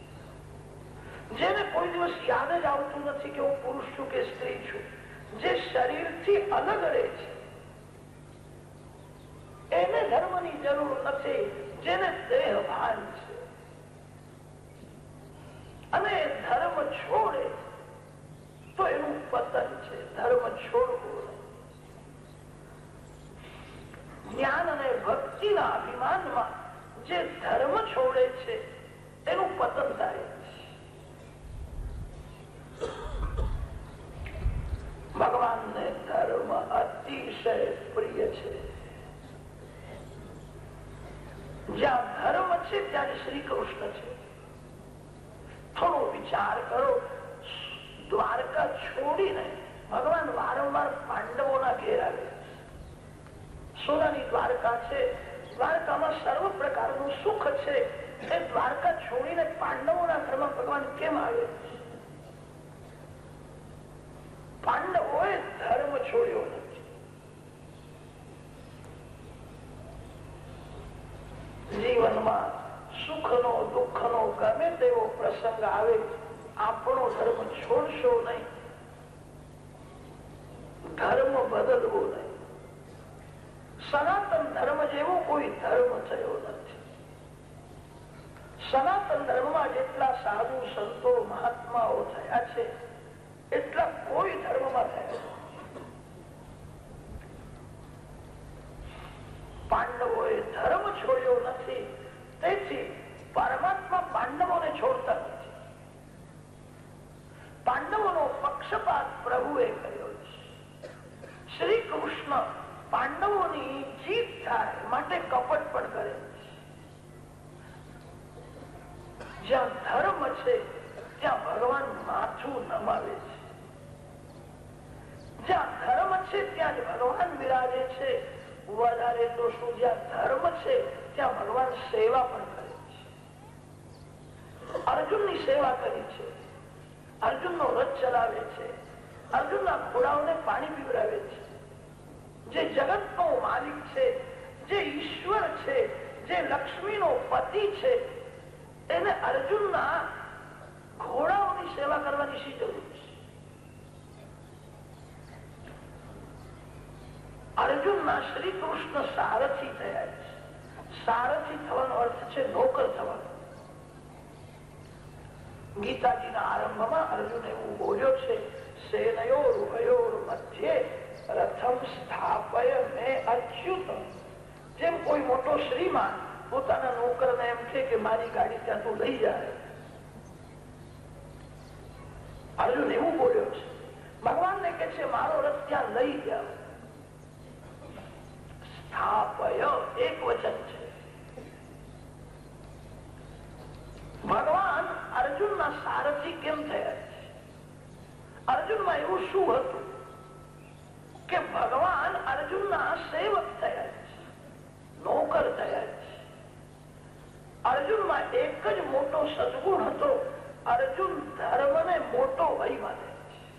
જેને કોઈ દિવસ યાદ જ આવતું નથી કે હું પુરુષ છું કે સ્ત્રી છું, જે શરીરથી અલગ રહે છે એને ધર્મની જરૂર નથી. જેને દેહ ભાન છે અને ધર્મ છોડે તો એનું પતન છે. ધર્મ છોડવું. જ્ઞાન અને ભક્તિના અભિમાનમાં જે ધર્મ છોડે છે એનું પતન થાય છે. ભગવાનને ધર્મ અતિશય પ્રિય છે. જ્યાં ધર્મ છે ત્યાં શ્રી કૃષ્ણ છે. થોડો વિચાર કરો, દ્વારકા છોડીને ભગવાન વારંવાર પાંડવોના ઘેર આવે. સોનાની દ્વારકા છે, દ્વારકામાં સર્વ પ્રકારનું સુખ છે. એ દ્વારકા છોડીને પાંડવોના ઘરમાં ભગવાન કેમ આવે? પાંડવોએ ધર્મ છોડ્યો નથી. જીવનમાં સુખનો દુઃખનો ગમે તેવો પ્રસંગ આવે, આપણો ધર્મ છોડશો નહીં. ધર્મ બદલવો નહીં. સનાતન ધર્મ જેવો કોઈ ધર્મ થયો નથી. સનાતન ધર્મમાં જેટલા સાધુ સંતો મહાત્માઓ થયા છે એટલા કોઈ ધર્મમાં થયા. પાંડવોએ ધર્મ છોડ્યો નથી, તેથી પરમાત્મા પાંડવોને છોડતા નથી. પાંડવોનો પક્ષપાત પ્રભુએ કર્યો છે. શ્રી કૃષ્ણ પાંડવોની જીત થાય માટે કપટ પણ કરે છે. જ્યાં ધર્મ છે ત્યાં ભગવાન માથું નમાવે છે. જ્યાં ધર્મ છે ત્યાં જ ભગવાન વિરાજે છે. વધારે તો શું, જ્યાં ધર્મ છે ત્યાં ભગવાન સેવા પણ કરે છે. અર્જુનની સેવા કરી છે, અર્જુનનો રથ ચલાવે છે, અર્જુનના ઘોડાઓને પાણી પીવડાવે છે. જે જગતનો માલિક છે, જે ઈશ્વર છે, જે લક્ષ્મીનો પતિ છે, એને અર્જુનના ઘોડાઓની સેવા કરવાની શી જરૂર છે? અર્જુનના શ્રી કૃષ્ણ સારથી થયા છે. સારથી થવાનો અર્થ છે નોકર થવાનો. ગીતાજીના આરંભમાં અર્જુન એવું બોલ્યો છે, સેનયોર ઉભયોર મધ્યે રથમ સ્થાપય મે અચ્યુત. જેમ કોઈ મોટો શ્રીમાન પોતાના નોકરને એમ કે મારી ગાડી ત્યાં તું લઈ જાય. અર્જુન એવું બોલ્યો છે. ભગવાનને કે છે મારો રથ ત્યાં લઈ જાઓ. સ્થાપય એક વચન છે. ભગવાન અર્જુનના સારથી કેમ થયા છે? અર્જુનમાં એવું શું હતું કે ભગવાન અર્જુનના સેવક નોકર થયા છે. અર્જુનમાં એક જ મોટો સદગુણ હતો. અર્જુન ધર્મને મોટો વહી માને.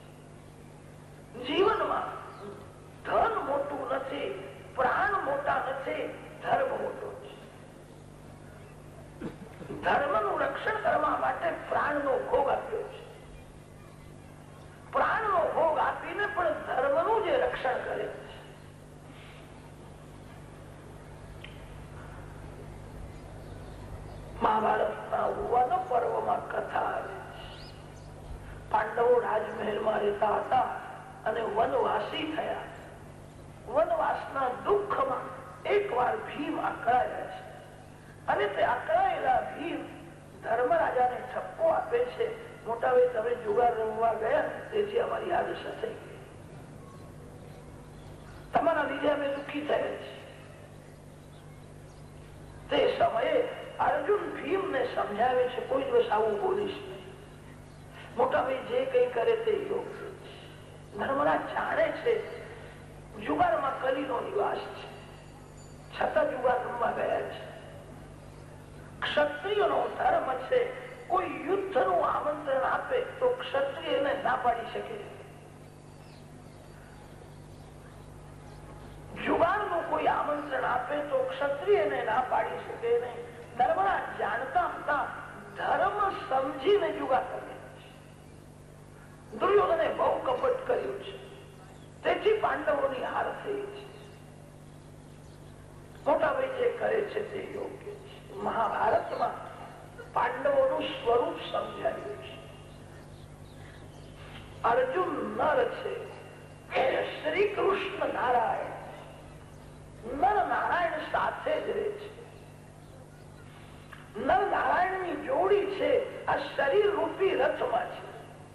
જીવનમાં ધન મોટું નથી, પ્રાણ મોટા નથી, ધર્મ મોટો છે. ધર્મનું રક્ષણ કરવા માટે પ્રાણનો ભોગ આપ્યો છે. પ્રાણનો ભોગ આપીને પણ ધર્મનું જે રક્ષણ કરે છે. મહાભારતના વન પર્વમાં કથા આવે છે. પાંડવો રાજમહેલમાં રહેતા હતા અને વનવાસી થયા. વનવાસના દુઃખમાં એક વાર ભીમ આકળાયા છે અને તે આકળાયેલા ભીમ ધર્મરાજાને ઠપકો આપે છે, મોટા ભાઈ તમે જુગાર રમવા ગયા તેથી અમારી આ દશા થઈ ગઈ, તમારા લીધે અમે દુઃખી થયા છીએ. તે સમયે અર્જુન ભીમને સમજાવે છે કોઈ દિવસ આવું બોલીશ નહીં, મોટા ભાઈ જે કઈ કરે તે યોગ્ય છે. ધર્મરાજ જાણે છે જુગારમાં કલીનો નિવાસ છે, છતાં જુગાર રમવા ગયા છે. ક્ષત્રિયનો ધર્મ છે કોઈ યુદ્ધનું આમંત્રણ આપે તો ક્ષત્રિય એને ના પાડી શકે. જુગારનું કોઈ આમંત્રણ આપે તો ક્ષત્રિય એને ના પાડી શકે નહીં. ધર્મરાજ જાણતા હતા ધર્મ સમજીને જુગાર કરે. દુર્યોધને બહુ કપટ કર્યું છે, તેથી પાંડવોની હાર થઈ છે. મોટા ભાઈ જે કરે છે તે યોગ્ય છે. મહાભારતમાં પાંડવોનું સ્વરૂપ સમજાયું છે. અર્જુન નર છે, શ્રી કૃષ્ણ નારાયણ. નર નારાયણ સાથે જ રહે છે. નર નારાયણની જોડી છે આ શરીર રૂપી રથમાં છે.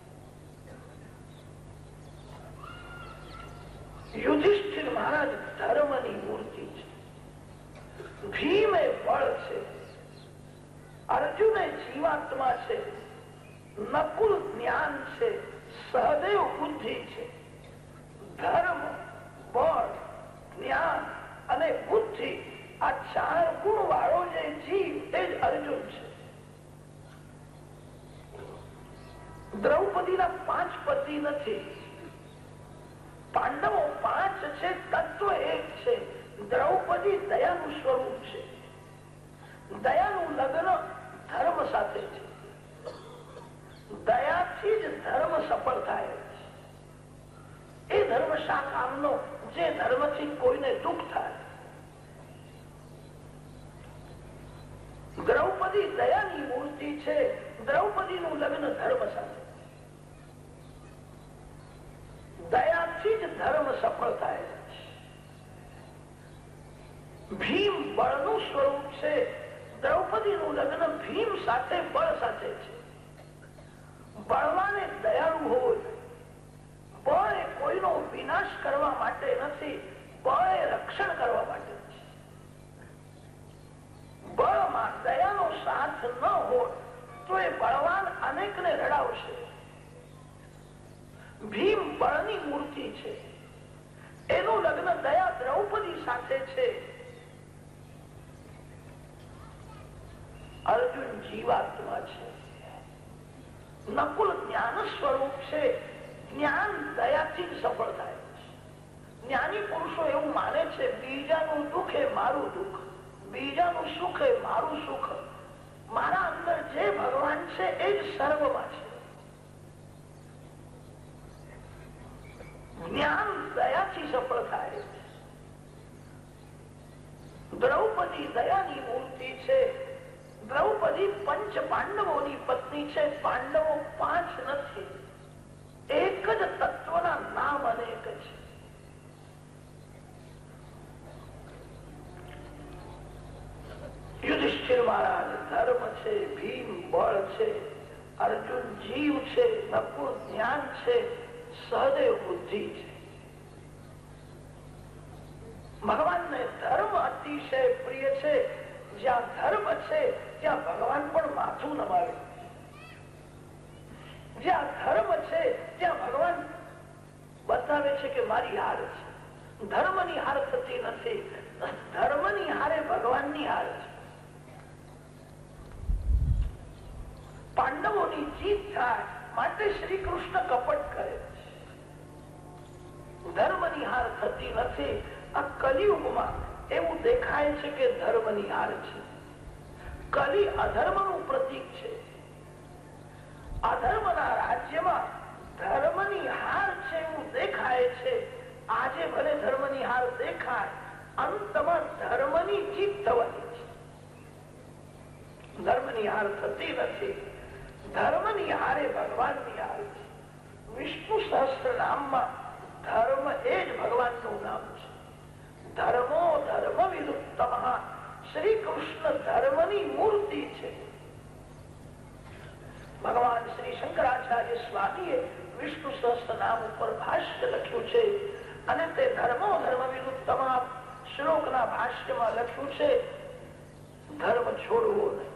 યુધિષ્ઠિર મહારાજ ધર્મની મૂર્તિ છે. ભીમ એ બળ છે. અર્જુન એ જીવાત્મા છે. નકુલ જ્ઞાન છે. સહદેવ બુદ્ધિ છે. ધર્મ, બળ, જ્ઞાન અને બુદ્ધિ આ ચાર ગુણ વાળો જે જીવ એ જ અર્જુન છે. દ્રૌપદીના પાંચ પતિ નથી. પાંડવો પાંચ છે, તત્વ એક છે. દ્રૌપદી દયાનું સ્વરૂપ છે. દયાનું લગ્ન ધર્મ સાથે છે. દયાથી જ ધર્મ સફળ થાય છે. એ ધર્મ શા કામનો જે ધર્મથી કોઈને દુઃખ થાય. દ્રૌપદી દયાની મૂર્તિ છે. દ્રૌપદીનું લગ્ન ધર્મ સાથે. દયાથી જ ધર્મ સફળ થાય છે. ભીમ બળનું સ્વરૂપ છે. દ્રૌપદીનું લગ્ન ભીમ સાથે બળ સાથે છે. બળવાને દયાળુ હોવો જોઈએ. બળ એ કોઈનો વિનાશ કરવા માટે નથી, બળ એ રક્ષણ કરવા માટે છે. બળમાં દયાનો સાથ ન હોય તો એ બળવાન અનેકને રડાવશે. ભીમ બળની મૂર્તિ છે. એનું લગ્ન દયા દ્રૌપદી સાથે છે. અર્જુન જીવાત્મા છે. નકુલ જ્ઞાન સ્વરૂપ છે. જ્ઞાન દયાથી જ સફળ થાય છે. જ્ઞાની પુરુષો એવું માને છે બીજાનું દુઃખ એ મારું દુઃખ, બીજાનું સુખ એ મારું સુખ. મારા અંદર જે ભગવાન છે એ જ સર્વમાં છે. જ્ઞાન દયાથી સફળ થાય છે. દ્રૌપદી દયાની મૂર્તિ છે. દ્રૌપદી પંચ પાંડવોની પત્ની છે. પાંડવો પાંચ નથી, એક જ તત્વના નામ અનેક છે. યુધિષ્ઠિર મહારાજ ધર્મ છે. ભીમ બળ છે. અર્જુન જીવ છે. નકુલ જ્ઞાન છે. સહદેવ બુદ્ધિ છે. ભગવાનને ધર્મ અતિશય પ્રિય છે. જ્યાં ધર્મ છે ત્યાં ભગવાન પણ માથું નમાવે. જ્યાં ધર્મ છે ત્યાં ભગવાન બતાવે છે કે મારી હાર છે. ધર્મની હાર થતી નથી. ધર્મની હારે ભગવાનની હાર છે. પાંડવોની જીત થાય માટે શ્રી કૃષ્ણ કપટ કરે છે. ધર્મની હાર થતી નથી. આ કલિયુગમાં એવું દેખાય છે કે ધર્મની હાર છે. કલી અધર્મનું પ્રતીક છે. અધર્મના રાજ્યમાં ધર્મની હાર છે એવું દેખાય છે. આજે ભલે ધર્મની હાર દેખાય, અંતમાં ધર્મની જીત થવાની છે. ધર્મની હાર થતી નથી. ધર્મની હારે ભગવાનની હાર છે. વિષ્ણુ સહસ્ત્ર નામમાં ધર્મ એ જ ભગવાનનું નામ છે. ધર્મો ધર્મ વિરુદ્ધ. શ્રી કૃષ્ણ ધર્મની મૂર્તિ છે. ભગવાન શ્રી શંકરાચાર્ય સ્વામીએ વિષ્ણુ સહસ્ત્ર નામ ઉપર ભાષ્ય લખ્યું છે અને તે ધર્મો ધર્મ વિરુદ્ધ તમામ શ્લોકના ભાષ્યમાં લખ્યું છે, ધર્મ છોડવો નહીં.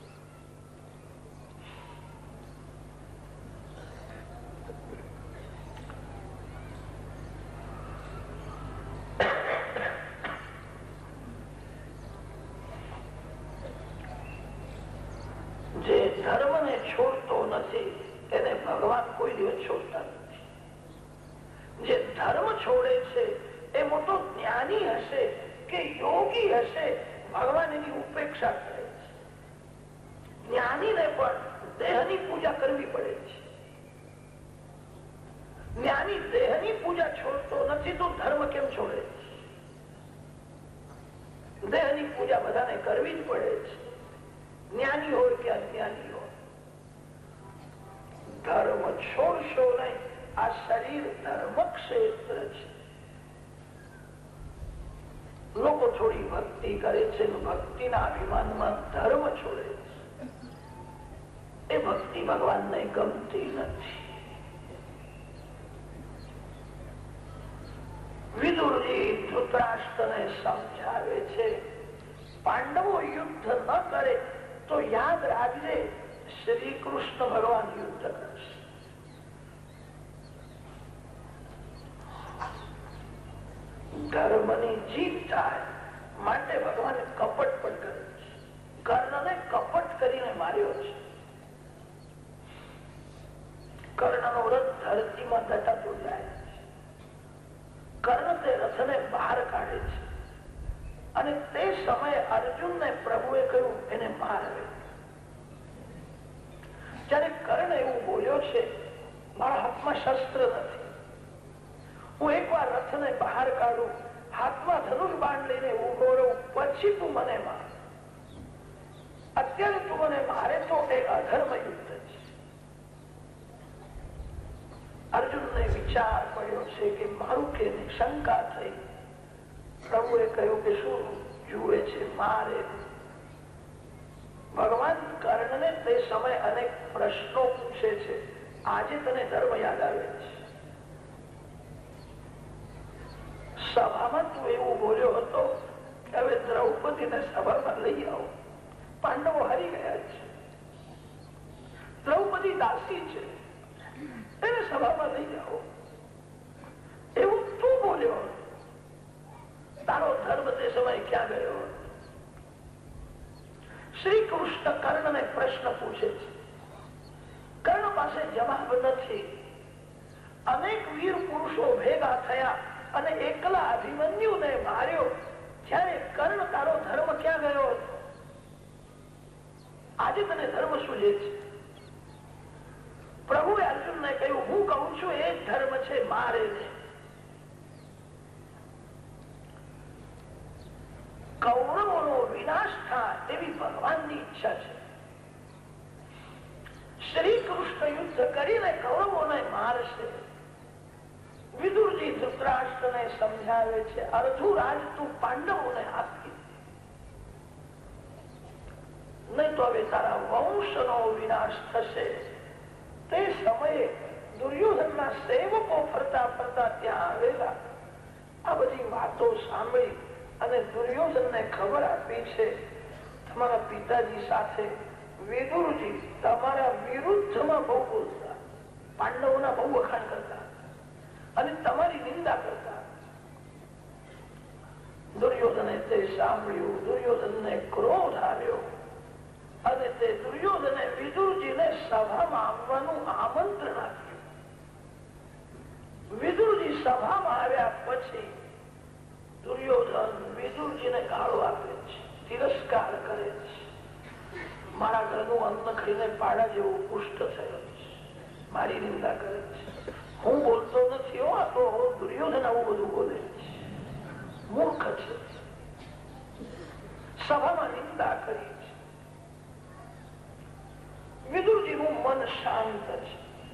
જે ધર્મને છોડતો નથી એને ભગવાન કોઈ દિવસ છોડતા નથી. જે ધર્મ છોડે છે એ મોટો જ્ઞાની હશે કે યોગી હશે, ભગવાન એની ઉપેક્ષા કરે છે. જ્ઞાનીને પણ દેહની પૂજા કરવી પડે છે. જ્ઞાની દેહની પૂજા છોડતો નથી તો ધર્મ કેમ છોડે છે? દેહની પૂજા બધાને કરવી જ પડે છે, જ્ઞાની હોય કે અજ્ઞાની હોય. ધર્મ છોડશો નહીં. આ શરીર ધર્મ ક્ષેત્ર છે. લોકો થોડી ભક્તિ કરે છે, ભક્તિના અભિમાનમાં ધર્મ છોડે છે. એ ભક્તિ ભગવાનને ગમતી નથી. વિદુરજી ધૃતરાષ્ટ્રને સમજાવે છે, પાંડવો યુદ્ધ ન કરે તો યાદ રાખજે શ્રી કૃષ્ણ ભગવાન યુદ્ધ કરશે. ધર્મની જીત થાય માટે ભગવાન કપટ પણ કરે છે. કર્ણને કપટ કરીને માર્યો છે. કર્ણનો રથ ધરતીમાં દટાતો જાય છે. કર્ણ તે રથને બહાર કાઢે છે અને તે સમયે અર્જુનને પ્રભુએ કહ્યું એને મારે. જયારે કર્ણ એવું બોલ્યો છે, મારા હાથમાં શસ્ત્ર નથી, હું એકવાર રથને બહાર કાઢું, હાથમાં ધનુષ બાણ લઈને ઉભો રહું, પછી તું મને માર. અત્યારે તું મને મારે તો એ અધર્મ યુદ્ધ છે. અર્જુનને વિચાર પડ્યો છે કે મારું કે શંકા થઈ. પ્રભુએ કહ્યું કે શું જુએ છે, મારે. ભગવાન કર્ણને તે સમય અનેક પ્રશ્નો પૂછે છે. આજે તને ધર્મ યાદ આવે છે. સભામાં તું એવું બોલ્યો હતો કે હવે દ્રૌપદીને સભામાં લઈ આવો, પાંડવો હારી ગયા છે, દ્રૌપદી દાસી છે, એને સભામાં લઈ આવો, એવું તું બોલ્યો. તારો ધર્મ તે સમય ક્યાં ગયો? શ્રી કૃષ્ણ કર્ણને પ્રશ્ન પૂછે છે. કર્ણ પાસે જવાબ નથી. અનેક વીર પુરુષો ભેગા થયા અને એકલા અભિમન્યુને માર્યો. જ્યારે કર્ણ તારો ધર્મ ક્યાં ગયો હતો? આજે તને ધર્મ સૂજે છે. પ્રભુએ અર્જુનને કહ્યું, હું કહું છું એ જ ધર્મ છે, મારે છે. કૌરવોનો વિનાશ થાય એવી ભગવાનની ઈચ્છા છે. શ્રી કૃષ્ણ યુદ્ધ કરીને કૌરવોને મારશે. વિદુરજી ધૃતરાષ્ટ્રને સમજાવે છે, અર્ધું રાજ તું પાંડવોને આપી, નહીં તો હવે તારા વંશનો વિનાશ થશે. તે સમયે દુર્યોધનના સેવકો ફરતા ફરતા ત્યાં આવેલા. આ બધી વાતો સાંભળી અને દુર્યોધનને ખબર આપી છે, તમારા પિતાજી સાથે વિદુરજી તમારા વિરુદ્ધમાં બહુ બોલતા, પાંડવોના બહુ વખાણ કરતા અને તમારી નિંદા કરતા. દુર્યોધને તે સાંભળ્યું. દુર્યોધનને ક્રોધ આવ્યો અને તે દુર્યોધને વિદુરજીને સભામાં આવવાનું આમંત્રણ આપ્યું. વિદુરજી સભામાં આવ્યા પછી દુર્યોધન વિદુરજીને ગાળો આપે છે, તિરસ્કાર કરે છે. મારા ઘરનું અન્ન ખાઈને પાડા જેવું પુષ્ટ થયો છે, મારી નિંદા કરે છે. હું બોલતો નથી હો, આ તો દુર્યોધન આવું બધું બોલે છે, મૂર્ખ છે. સભામાં નિંદા કરી છે. વિદુરજીનું મન શાંત છે.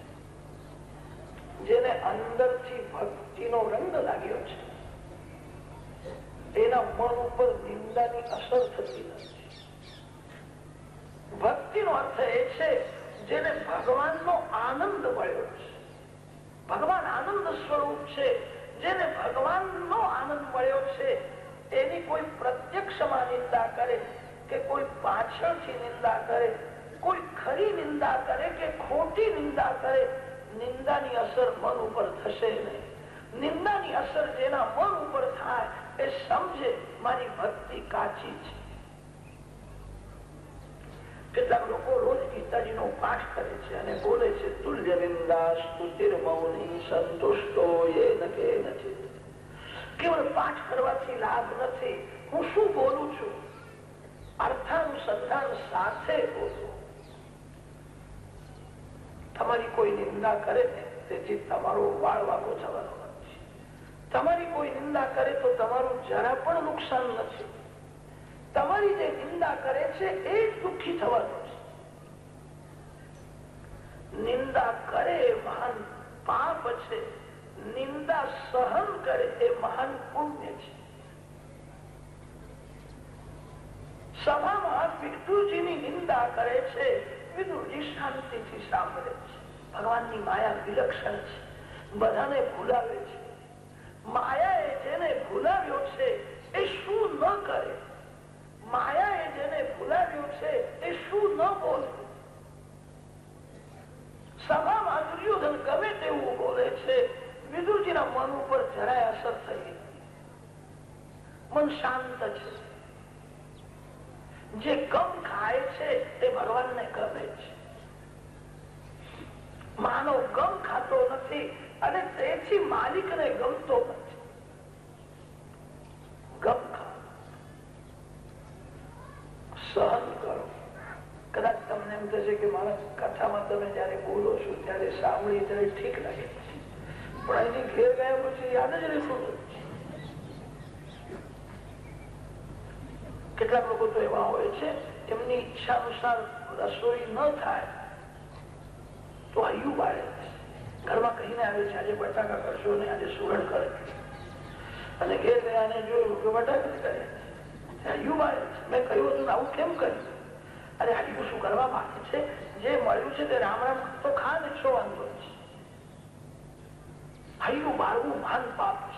જેને અંદરથી ભક્તિનો રંગ લાગ્યો છે એના મન ઉપર નિંદાની અસર થતી નથી. ભક્તિનો અર્થ એ છે જેને ભગવાનનો આનંદ મળ્યો છે. ભગવાન આનંદ સ્વરૂપ છે. જેને ભગવાનનો આનંદ મળ્યો છે એની કોઈ પ્રત્યક્ષમાં નિંદા કરે કે કોઈ પાછળથી નિંદા કરે, કોઈ ખરી નિંદા કરે કે ખોટી નિંદા કરે, નિંદાની અસર મન ઉપર થશે નહીં. નિંદાની અસર જેના મન ઉપર થાય એ સમજે મારી ભક્તિ કાચી છે. કેટલાક લોકો રોજ ગીતાજીનો પાઠ કરે છે અને બોલે છે તુલ્ય નિંદા સ્તુતિર મૌની સંતુષ્ટો યેન કેનચિત. કેવળ પાઠ કરવાથી લાભ નથી. હું શું બોલું છું અર્થાનુસંધાન સાથે બોલું. તમારી કોઈ નિંદા કરે ને તેથી તમારો વાળ વાંકો થવાનો નથી. તમારી કોઈ નિંદા કરે તો તમારું જરા પણ નુકસાન નથી. તમારી જે નિંદા કરે છે એ જ દુઃખી થવાનું છે. નિંદા કરે એ મહાન પાપ છે. નિંદા સહન કરે એ મહાન પુણ્ય છે. સભામાં વિદુરજીની નિંદા કરે છે. વિદુરજી શાંતિથી સાંભળે છે. ભગવાનની માયા વિલક્ષણ છે, બધાને ભૂલાવે છે. માયાએ જેને ભૂલાવ્યો છે એ શું ન કરે, માયાએ જેને ભૂલાવ્યો છે એ શું ન બોલે. સભામાં દુર્યોધન ગમે તેવું બોલે છે, વિદુરજીના મન ઉપર જરાય અસર થઈ. મન શાંત છે. જે ગમ ખાય છે તે ભગવાનને ગમે છે. માનવ ગમ ખાતો નથી અને તેથી માલિકને ગમતો નથી. ગમ ખાઓ, સહન કરો. કદાચ તમને એમ થશે કે મારા કથામાં તમે જયારે બોલો છો ત્યારે સાંભળી ત્યારે ઠીક લાગે છે, પણ અહીંથી ઘેર ગયા પછી યાદ જ રહેતું નથી. કેટલાક લોકો તો એવા હોય છે એમની ઈચ્છા અનુસાર રસોઈ ન થાય તો હૈયું બાળે છે. ઘરમાં કહીને આવે છે આજે બટાકા કરશો ને આજે સુરણ કરે, અને ઘેર ગયા અને જોયું કે બટાકા કરે, હૈયું બાળે છે. મેં કહ્યું હતું આવું કેમ કર્યું? અરે હૈયું શું કરવા બાકી છે? જે મળ્યું છે તે રામ રામ તો ખા ને, શું વાંધો છે? હૈયું બાળવું મહાન પાપ છે.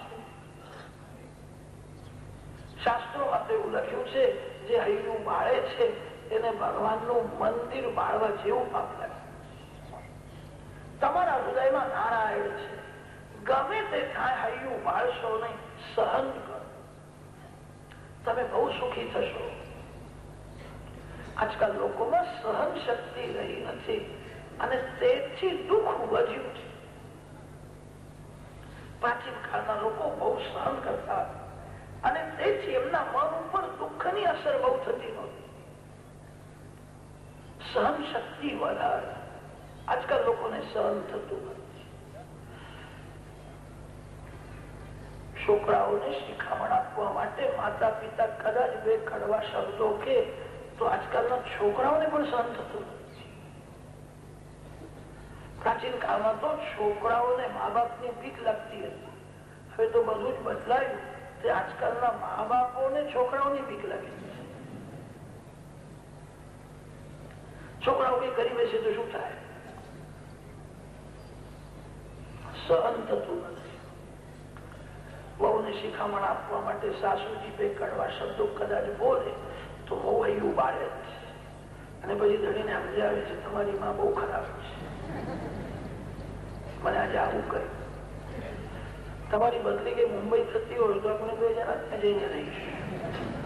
શાસ્ત્રોમાં તો એવું લખ્યું છે જે હૈયું બાળે છે એને ભગવાનનું મંદિર બાળવા જેવું પાપ લાગે. તમારા હૃદયમાં નારાયણ છે, ગમે તે થાય હૈયું બાળશો નહીં, સહન કરો, તમે બહુ સુખી થશો. આજકાલ લોકોમાં સહન શક્તિ રહી નથી અને તેથી દુઃખ વધ્યું છે. પ્રાચીન કાળના લોકો બહુ સહન કરતા અને તેથી એમના મન ઉપર દુઃખની અસર બહુ થતી નહોતી. સહન શક્તિ વધારે. આજકાલ લોકોને સહન થતું નથી. છોકરાઓને શિખામણ આપવા માટે માતા પિતા કદાચ બે કડવા શબ્દો કે તો આજકાલના છોકરાઓને પણ સહન થતું નથી. પ્રાચીન કાળમાં તો છોકરાઓને મા બાપની બીક લાગતી હતી. હવે તો બધું જ બદલાયું. આજકાલના મા બાપોને છોકરાઓની બીક લાગે છે. છોકરાઓ કઈ કરી બેસે તો શું થાય? સહન થતું નથી. વહુને શિખામણ આપવા માટે સાસુજી બે કડવા શબ્દો કદાચ બોલે તો બહુ હૈયું બાળે છે અને પછી ધણીને સમજાવે છે તમારી માં બહુ ખરાબ છે, મને આજે આવું કર્યું. તમારી બદલી કે મુંબઈ થતી હોય તો આપણે બે જણા ત્યાં જઈને રહીશું.